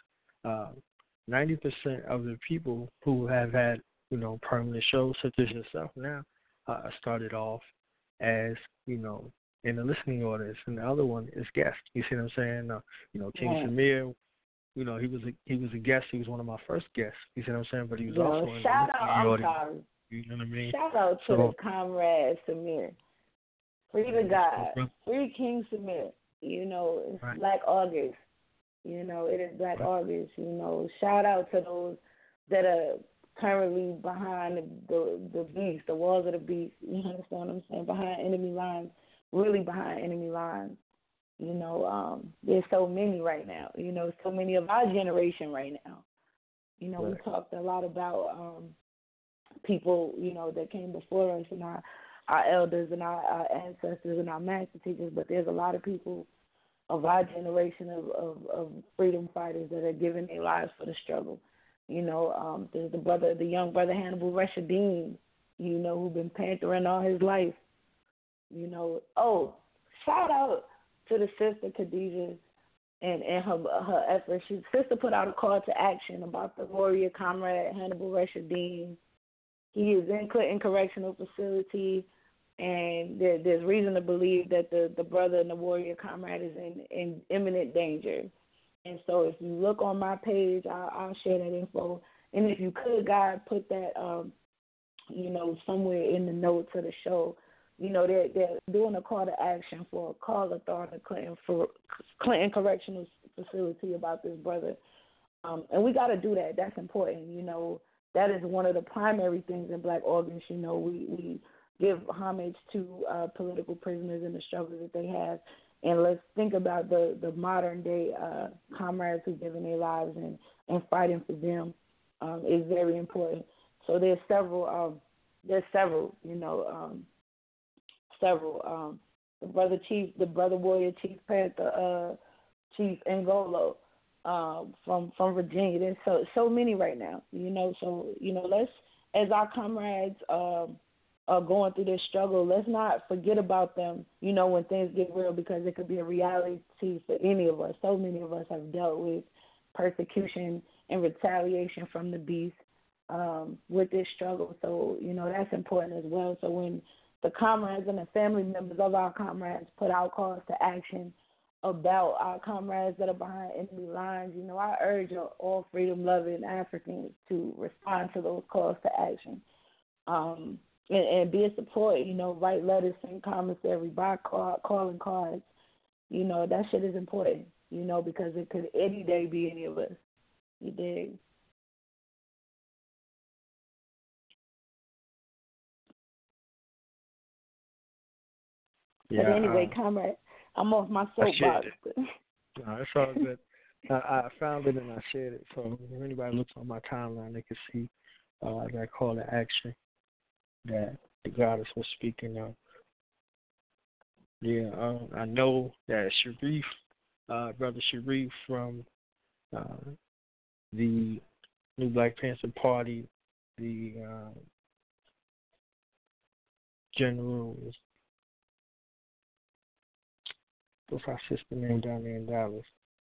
90% of the people who have had, permanent shows such as yourself now started off as, in the listening audience, and the other one is guest. You see what I'm saying? King Samir, he was a guest. He was one of my first guests. You see what I'm saying? But he was also in the listening audience. You know what I mean? Shout out to the comrade Samir. Free the God. Free King Samir. It's right. Black August. It is Black August. Shout out to those that are currently behind the beast, the walls of the beast. You understand what I'm saying? Behind enemy lines. Really behind enemy lines. There's so many right now. So many of our generation right now. Right. We talked a lot about people, that came before us and our elders and our ancestors and our master teachers, but there's a lot of people of our generation of freedom fighters that are giving their lives for the struggle. There's the young brother Hannibal Rashidin, who's been panthering all his life. Shout out to the sister Khadijah and her efforts. Sister put out a call to action about the warrior comrade Hannibal Rashidin. He is in Clinton Correctional Facility, and there's reason to believe that the brother and the warrior comrade is in imminent danger. And so if you look on my page, I'll share that info. And if you could, God, put that, somewhere in the notes of the show. They're doing a call to action for a call-a-thon to Clinton Correctional Facility about this brother. And we got to do that. That's important. That is one of the primary things in Black August. We give homage to political prisoners and the struggles that they have. And let's think about the modern-day comrades who've given their lives and fighting for them is very important. So there's several. The brother warrior Chief Panther, Chief Ngolo from Virginia. There's so many right now. Let's, as our comrades are going through this struggle, let's not forget about them. When things get real, because it could be a reality for any of us. So many of us have dealt with persecution and retaliation from the beast with this struggle. So that's important as well. So when the comrades and the family members of our comrades put out calls to action about our comrades that are behind enemy lines, I urge all freedom-loving Africans to respond to those calls to action and be a support. Write letters, send commissary, buy calling cards. That shit is important, because it could any day be any of us. You dig? Yeah, but anyway, comrade, I'm off my soapbox. No, it's all good. I found it and I shared it. So if anybody looks on my timeline, they can see that call to action that the goddess was speaking of. Yeah, I know that Sharif, Brother Sharif from the New Black Panther Party, the general. What's our sister name down there in Dallas?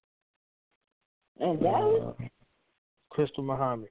In Dallas? Crystal Muhammad.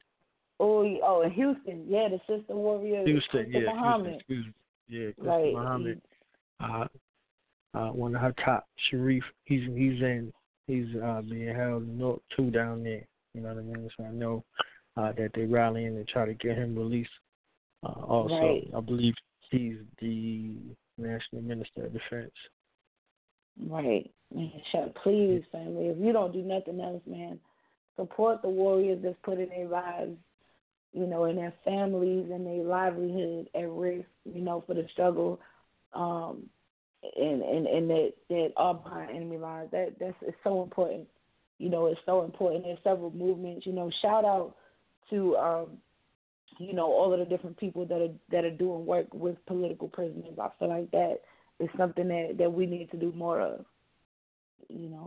Oh, in Houston. Yeah, the sister warrior. Houston, Crystal Muhammad. Houston, Crystal Muhammad. one of her top, Sharif. He's being held in North too down there. You know what I mean? So I know that they're rallying to try to get him released. Also, right. I believe he's the National Minister of Defense. Right. Man, please, family, if you don't do nothing else, man, support the warriors that's putting their lives, you know, and their families and their livelihood at risk, you know, for the struggle, and that are behind enemy lines. That's it's so important. You know, it's so important. There's several movements. You know, shout out to you know, all of the different people that are doing work with political prisoners. I feel like that is something that we need to do more of. You know.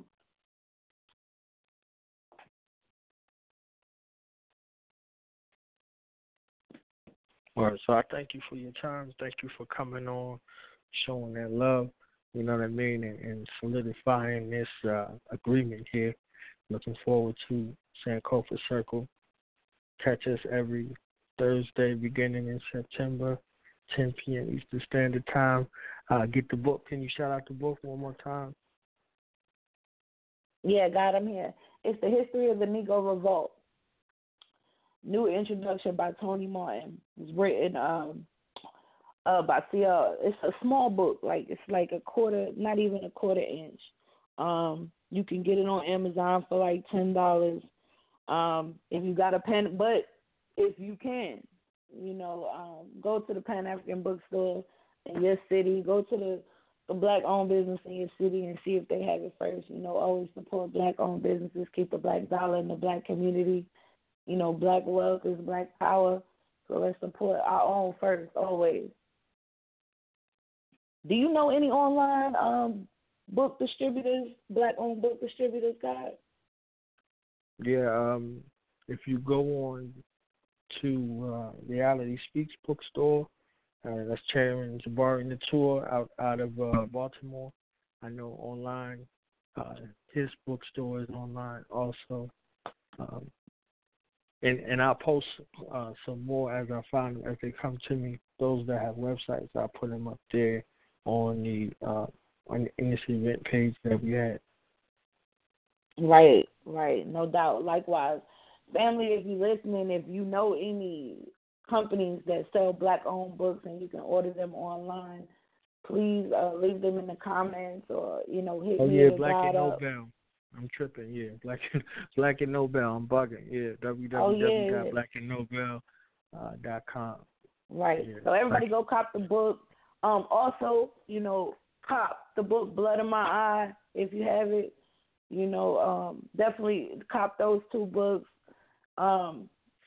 All right, so I thank you for your time. Thank you for coming on, showing that love, you know what I mean, and solidifying this agreement here. Looking forward to Sankofa Circle. Catch us every Thursday beginning in September, 10 p.m. Eastern Standard Time. Get the book. Can you shout out the book one more time? Yeah, got him here. It's The History of the Negro Revolt. New introduction by Tony Martin. It's written by CL. It's a small book, it's like a quarter, not even a quarter inch. You can get it on Amazon for like $10. If you got a pen, but if you can, you know, go to the Pan African bookstore in your city. Go to the black-owned business in your city and see if they have it first. You know, always support black-owned businesses. Keep the black dollar in the black community. You know, black wealth is black power, so let's support our own first, always. Do you know any online book distributors, black-owned book distributors, guys? Yeah, if you go on to Reality Speaks bookstore, that's Chairman Jabari Natur out of Baltimore. I know online, his bookstore is online also. And I'll post some more as I find them, as they come to me. Those that have websites, I'll put them up there on the in this event page that we had. Right, no doubt. Likewise, family, if you're listening, if you know any companies that sell black-owned books and you can order them online, please leave them in the comments or, you know, hit me. Oh, yeah, Black and Nobel. I'm tripping, yeah. Black and Nobel, I'm bugging, yeah. www.blackandnobel.com. Right. Yeah. So everybody go cop the book. Also, you know, cop the book Blood in My Eye if you have it. You know, definitely cop those two books. Cop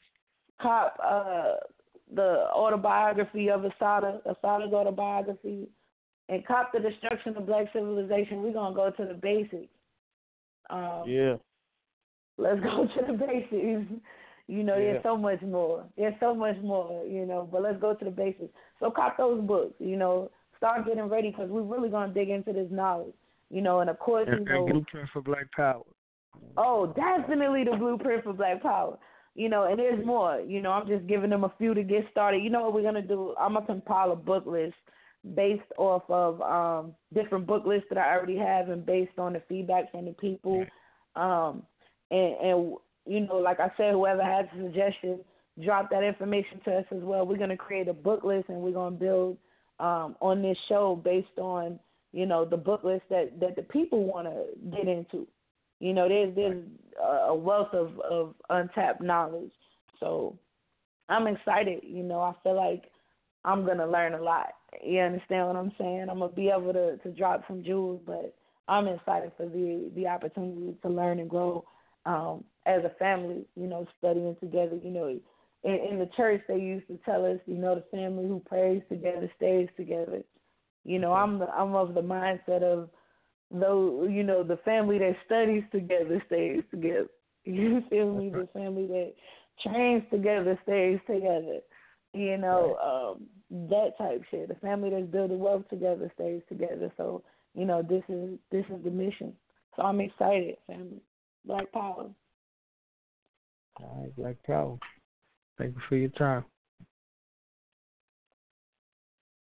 the autobiography of Assata's autobiography, and cop The Destruction of Black Civilization. We're going to go to the basics. Yeah. Let's go to the basics. You know, There's so much more. You know, but let's go to the basics. So cop those books, you know, start getting ready because we're really going to dig into this knowledge, you know, and of course, you know. Blueprint for Black Power. Oh, definitely the Blueprint for Black Power. You know, and there's more. You know, I'm just giving them a few to get started. You know what we're going to do? I'm going to compile a book list based off of different book lists that I already have and based on the feedback from the people. And you know, like I said, whoever has a suggestion, drop that information to us as well. We're going to create a book list and we're going to build on this show based on, you know, the book list that the people want to get into. You know, there's a wealth of untapped knowledge. So I'm excited. You know, I feel like I'm going to learn a lot. You understand what I'm saying? I'm going to be able to drop some jewels, but I'm excited for the opportunity to learn and grow as a family, you know, studying together. You know, in the church they used to tell us, you know, the family who prays together stays together. You know, I'm of the mindset of, though, you know, the family that studies together stays together. You feel me? The family that trains together stays together. You know, that type shit. The family that's building wealth together stays together. So, you know, this is the mission. So I'm excited, family. Black Power. All right, Black Power. Thank you for your time.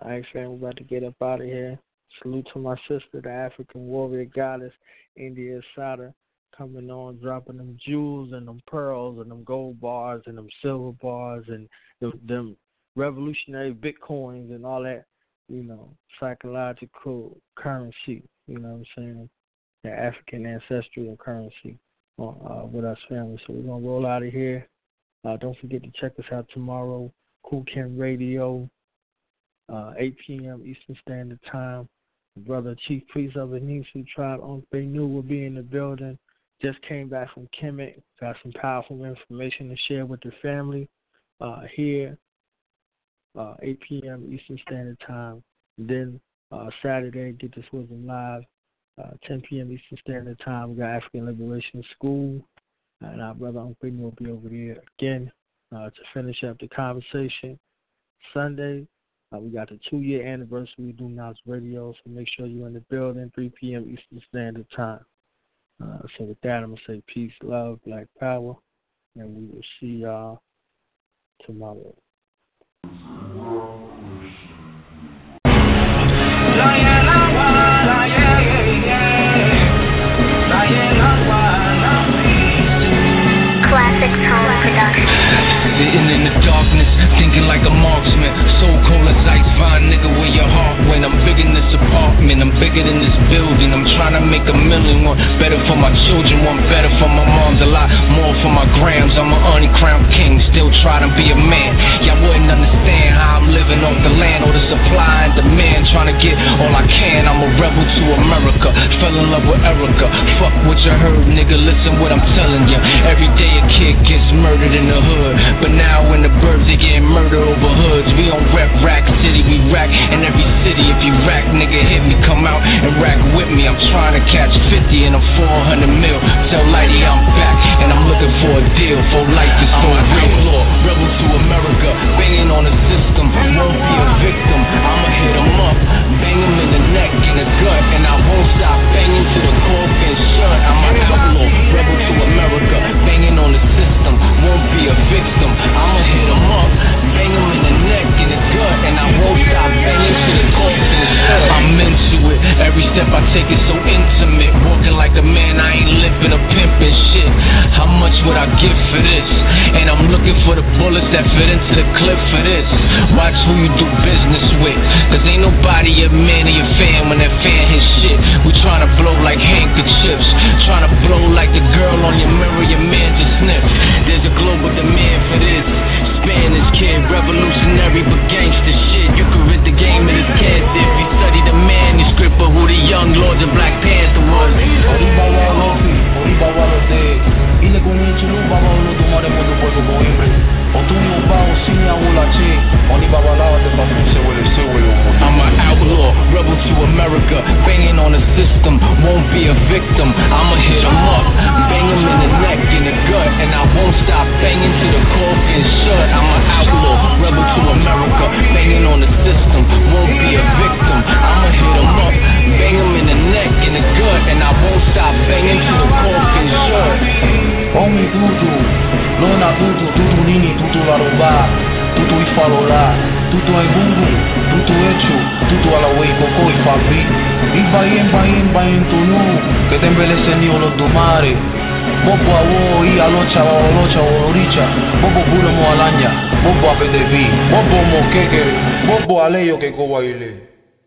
All right, fam, we're about to get up out of here. Salute to my sister, the African warrior goddess, India Sada, coming on, dropping them jewels and them pearls and them gold bars and them silver bars and them revolutionary bitcoins and all that, psychological currency, you know what I'm saying, the African ancestral currency with us, family. So we're going to roll out of here. Don't forget to check us out tomorrow, Cool Ken Radio, 8 p.m. Eastern Standard Time. Brother Chief Priest of the Nisu Tribe, Uncle Benu, will be in the building. Just came back from Kemet. Got some powerful information to share with the family here, 8 p.m. Eastern Standard Time. Then Saturday, Get This Wisdom Live, 10 p.m. Eastern Standard Time. We got African Liberation School. And our brother Uncle Benu will be over there again to finish up the conversation. Sunday, we got the 2-year anniversary of Do Knowledge Radio, so make sure you're in the building, 3 p.m. Eastern Standard Time. So with that, I'm going to say peace, love, black power, and we will see y'all tomorrow. Classic Tone Production. Sitting in the darkness, thinking like a marksman. So cold as ice, fine nigga, where your heart went. I'm big in this apartment, I'm bigger than this building. I'm trying to make $1 million, one better for my children, one better for my moms, a lot more for my grams. I'm an uncrowned king, still try to be a man. Y'all wouldn't understand how I'm living off the land, or the supply and demand, trying to get all I can. I'm a rebel to America, fell in love with Erica. Fuck what you heard, nigga, listen what I'm telling you. Every day a kid gets murdered in the hood, but now when the burbs they getting murdered over hoods. We don't rep Rack City, we rack in every city. If you rack, nigga, hit me, come out and rack with me. I'm trying to catch 50 in a 400 mil. Tell Lighty I'm back, and I'm looking for a deal. For life is so real. Rebel to America, banging on the system. Won't be a victim, I'ma hit him up, bang him in the neck, in the gut, and I won't stop banging to the coffin shut. I'm an outlaw, rebel to America, banging on the system. Won't be a victim, I'ma hit him up, bang him in the neck, in the gut, and I won't stop banging to the coffin shut. I'm into it, every step I take is so intimate. Walking like a man, I ain't living a pimp and shit. How much would I give for this? And I'm looking for the bullets that fit into the clip for this. Watch who you do business with, cause ain't nobody a man of your fan when that fan his shit. We tryna blow like handkerchiefs, tryna blow like the girl on your mirror your man just sniffed. There's a global demand for this. Spanish kid, revolutionary but gangster shit. You can read the game in his cancer if you study the manuscript of who the young lords of Black Panther was. I'm an outlaw, rebel to America, banging on the system, won't be a victim. I'ma hit him up, bang him in the neck, in the gut, and I won't stop banging to the coffin shut. I'm an outlaw, rebel to America, banging on the system, won't be a victim. I'ma hit him up, bang him in the neck, in the gut, and I won't stop banging to the coffin shut. Homem tudo, lona tudo, tudo nini, tudo laroba, tudo ifalola, tudo é bungu, tudo hecho, tudo alawei coco e fabi. Ibayen tunu, que tembelece ni olo do mare. Bobo awo I alocha oricha, bobo bula mo alanya, bobo apedevi, bobo mo keke, bobo aleyo que kowaile.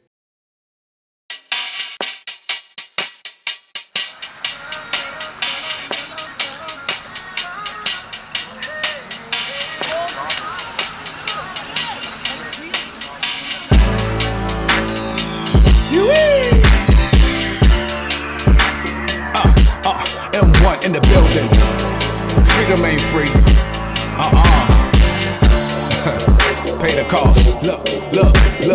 M1 in the building. Freedom ain't free. Pay the cost. Look. You gotta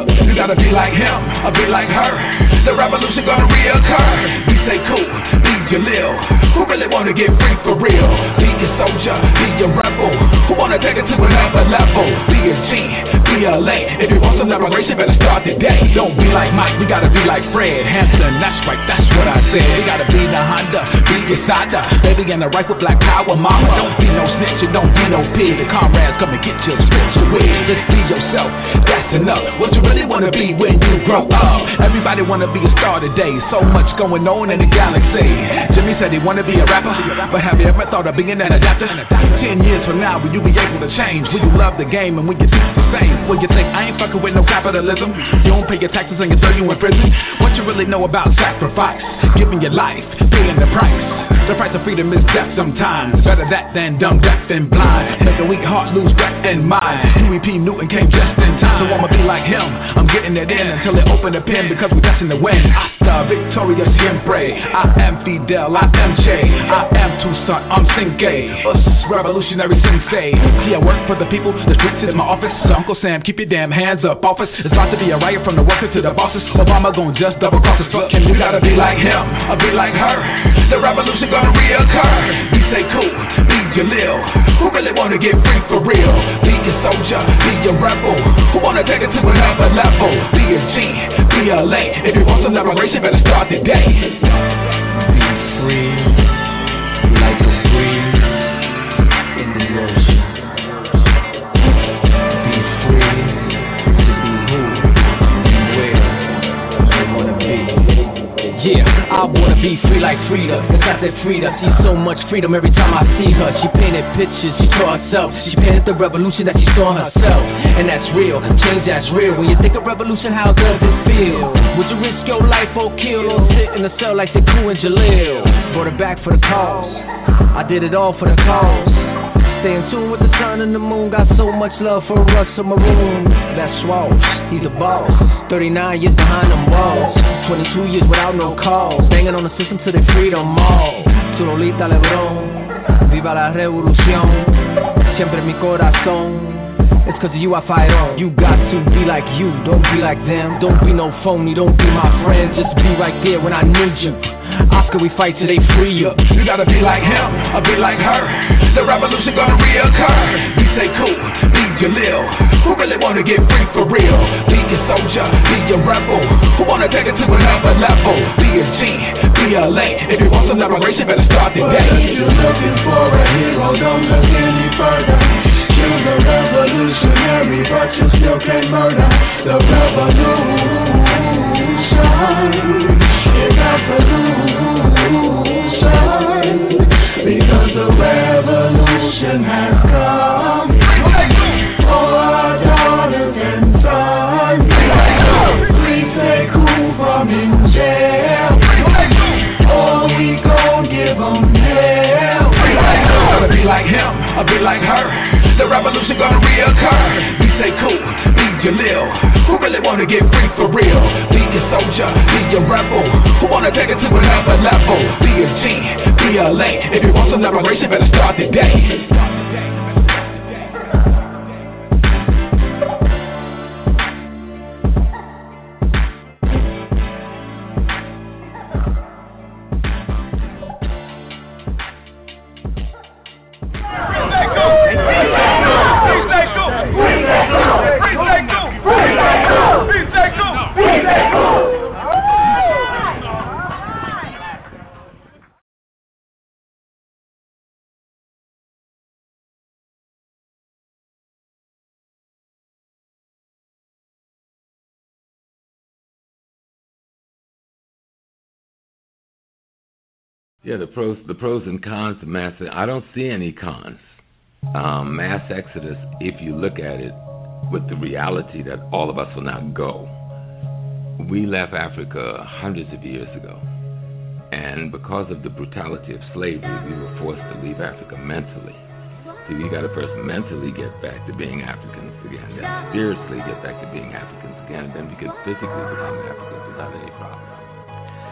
gotta be like him, or be like her. The revolution gonna reoccur. We say cool, be your lil. Who really wanna get free for real? Be your soldier, be your rebel. Who wanna take it to another level? Be a G, be a LA. If you want some liberation, better start today. Don't be like Mike, we gotta be like Fred Hampton. That's right, that's what I said. We gotta be the Honda, be your Sada. Baby and the rifle, black power, mama. Don't be no snitch, and don't be no pig. The comrades come and get you, split your wig. Just be yourself, that's enough. What you really wanna be when you grow up? Everybody wanna be a star today. So much going on in the galaxy. Jimmy said he wanna be a rapper, but have you ever thought of being an adapter? 10 years from now, will you be able to change? Will you love the game and will you teach the same? Will you think I ain't fucking with no capitalism? You don't pay your taxes and you throw you in prison? What you really know about sacrifice? Giving your life, paying the price. The price of freedom is death sometimes. Better that than dumb, deaf and blind. Make a weak heart lose breath and mind. Huey P. Newton came just in time. So I'ma be like him, I'm getting it in until they open the pen, because we're destined to win. Hasta Victoria Siempre. I am Fidel, I am Che, I am Toussaint, I'm Cinque. Us revolutionary sensei. See, I work for the people, the streets is my office. So Uncle Sam, keep your damn hands up off us. It's about to be a riot from the workers to the bosses. Obama gon' just double cross us. Fuck him, you gotta be like him, or be like her. The revolution gonna reoccur. We say cool, be your lil. Who really wanna get free for real? Be your soldier, be your rebel. Who wanna take it to another level? Be a G, be a LA. If you want some liberation, better start today. Be free, like a free in the ocean. Be free to be who and where you wanna be. Yeah, I wanna be free like Frida. Cause I said Frida, see so much freedom every time I see her. She painted pictures, she saw herself. She painted the revolution that she saw herself. And that's real, change that's real. When you think of revolution, how does it feel? Would you risk your life or kill, or sit in the cell like the crew in Jalil? Brought it back for the cause, I did it all for the cause. Stay in tune with the sun and the moon. Got so much love for us, a maroon. That's Walsh, he's a boss. 39 years behind them walls. 22 years without no calls. Banging on the system till they free them all. Tu Lolita Lebron, viva la revolución. Siempre en mi corazón. It's cause of you I fight on. You got to be like you, don't be like them. Don't be no phony, don't be my friend. Just be right there when I need you. Oscar, we fight till they free you. You gotta be like him, or be like her. The revolution gonna reoccur. We say cool, be your lil. Who really wanna get free for real? Be your soldier, be your rebel. Who wanna take it to another level? Be a G, be a LA. If you want some liberation, better start today. Well, if you're looking for a hero, don't look any further. You're the revolutionary, but you still can't murder. The revolution is absolution, because the revolution has come for our daughters and sons. Please take who from in jail, or we gon' give them hell. Gotta be like him, or be like her. The revolution gonna reoccur. We say cool, be your lil. Who really wanna get free for real? Be your soldier, be your rebel. Who wanna take it to another level? Be a G, be a LA. If you want some liberation, better start today. Yeah, the pros and cons to mass. I don't see any cons. Mass exodus, if you look at it with the reality that all of us will not go. We left Africa hundreds of years ago, and because of the brutality of slavery, we were forced to leave Africa mentally. See, we got to first mentally get back to being Africans again, then spiritually get back to being Africans again, and then we can physically become Africans without any problem.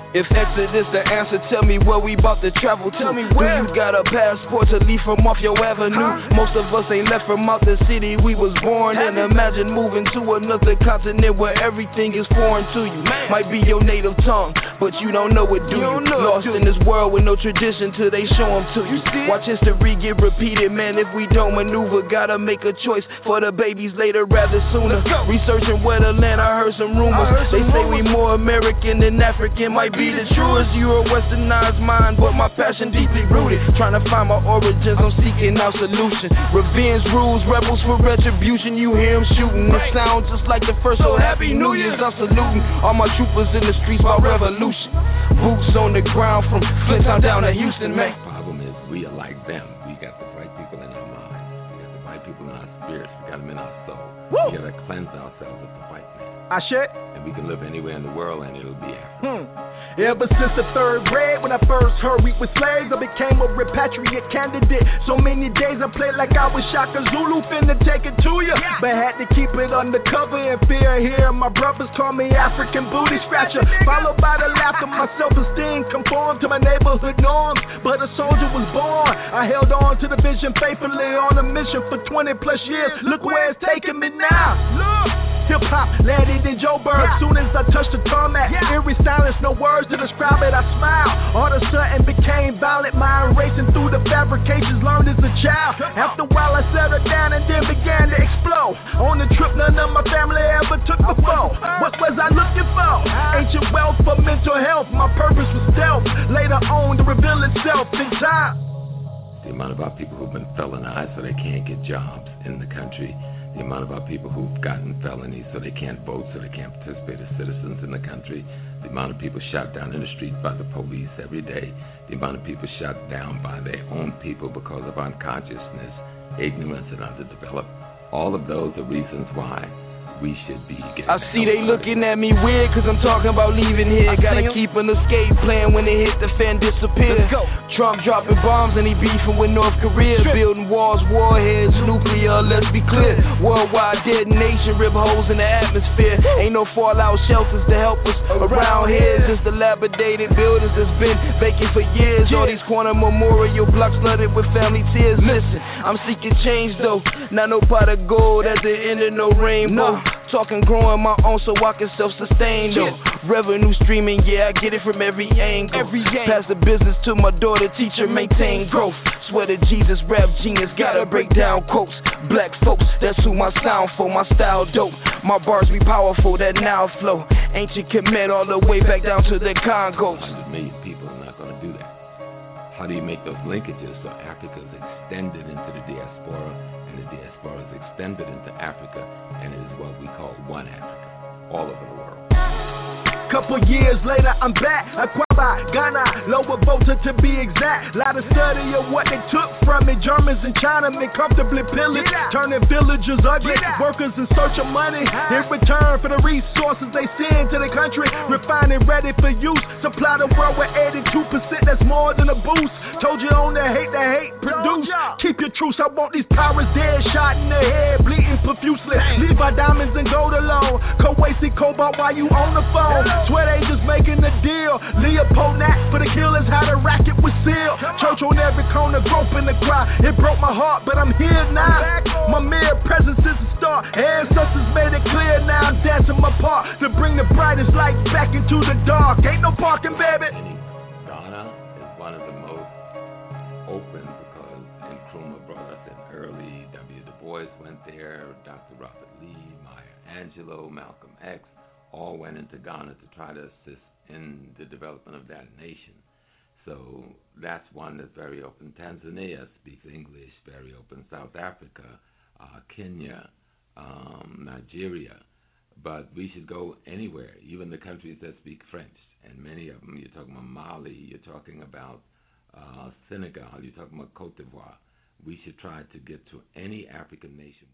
If Exodus the answer, tell me where we about to travel to. Tell me where. Do you got a passport to leave from off your avenue? Most of us ain't left from out the city we was born in. Imagine moving to another continent where everything is foreign to you. Might be your native tongue, but you don't know it, do you? Lost in this world with no tradition till they show them to you. Watch history get repeated, man, if we don't maneuver. Gotta make a choice for the babies later rather sooner. Researching where the land, I heard some rumors. They say we more American than African. Might be the truest. You're a westernized mind, but my passion deeply rooted. Trying to find my origins, I'm seeking out solution. Revenge rules, rebels for retribution. You hear them shooting, it sounds just like the first. So happy New Year's, I'm saluting all my troopers in the streets by revolution. Boots on the ground from Flintstown down to Houston, man. The problem is we are like them. We got the right people in our mind. We got the right people in our spirits. We got them in our soul. We got to cleanse ourselves of the white man. I should. And we can live anywhere in the world and it'll be Africa. Ever since the third grade, when I first heard we were slaves, I became a repatriate candidate. So many days I played like I was Shaka Zulu, finna take it to ya. But had to keep it undercover in fear. Here my brothers call me African booty scratcher. Followed by the laughter, my self-esteem conformed to my neighborhood norms. But a soldier was born. I held on to the vision faithfully on a mission for 20 plus years. Look where it's taking me now. Look. Hip-hop, landed in Joburg. Soon as I touched the tarmac, eerie silence, no words to describe it, I smile. All of a sudden became violent, mind racing through the fabrications learned as a child. After a while I settled down and then began to explode. On the trip none of my family ever took before. What was I looking for? Ancient wealth for mental health. My purpose was stealth. Later on to reveal itself in time. The amount of our people who've been felonized so they can't get jobs in the country. The amount of our people who've gotten felonies so they can't vote, so they can't participate as citizens in the country. The amount of people shot down in the streets by the police every day. The amount of people shot down by their own people because of unconsciousness, ignorance, and underdeveloped. All of those are reasons why we should be getting I see they looking at me weird cause I'm talking about leaving here. Gotta keep an escape plan when they hit the fan disappear. Trump dropping bombs and he beefing with North Korea. Building walls, warheads, nuclear, let's be clear. Worldwide detonation, rip holes in the atmosphere. Ain't no fallout shelters to help us around here. Just dilapidated buildings that's been vacant for years. All these corner memorial blocks flooded with family tears. Listen, I'm seeking change though. Not no pot of gold at the end of no rainbow. Talking growing my own so I can self-sustain though. Revenue streaming, yeah, I get it from every angle. Pass the business to my daughter, teacher, maintain growth. Swear to Jesus, rap genius, gotta break down quotes. Black folks, that's who my sound for, my style dope. My bars be powerful, that now flow. Ancient Kemet all the way back down to the Congo. 100 million people are not gonna do that. How do you make those linkages so Africa is extended into the diaspora and the diaspora is extended into Africa and it is what we call one Africa, all over the world. Couple years later, I'm back. Aquaba, Ghana, Lower Volta to be exact. Lot of study of what they took from me. Germans and Chinamen comfortably pillaged, turning villagers ugly. Workers in search of money in return for the resources they send to the country. Refining ready for use. Supply the world with 82%. That's more than a boost. Told you on the hate produce. Keep your truce. I want these powers dead, shot in the head, bleeding profusely. Leave my diamonds and gold alone. Coacy cobalt while you on the phone. Swear they just making a deal. Leopold Nat for the killers, how the racket was sealed. Church on every corner, groping the cry. It broke my heart, but I'm here now. My mere presence is a star. Ancestors made it clear now. I'm dancing my part to bring the brightest light back into the dark. Ain't no parking, baby. Ghana is one of the most open because Nkrumah brought us in early. W. Du Bois went there. Dr. Robert Lee, Maya Angelou, Malcolm X. All went into Ghana to try to assist in the development of that nation. So that's one that's very open. Tanzania speaks English, very open. South Africa, Kenya, Nigeria. But we should go anywhere, even the countries that speak French. And many of them, you're talking about Mali, you're talking about Senegal, you're talking about Cote d'Ivoire. We should try to get to any African nation.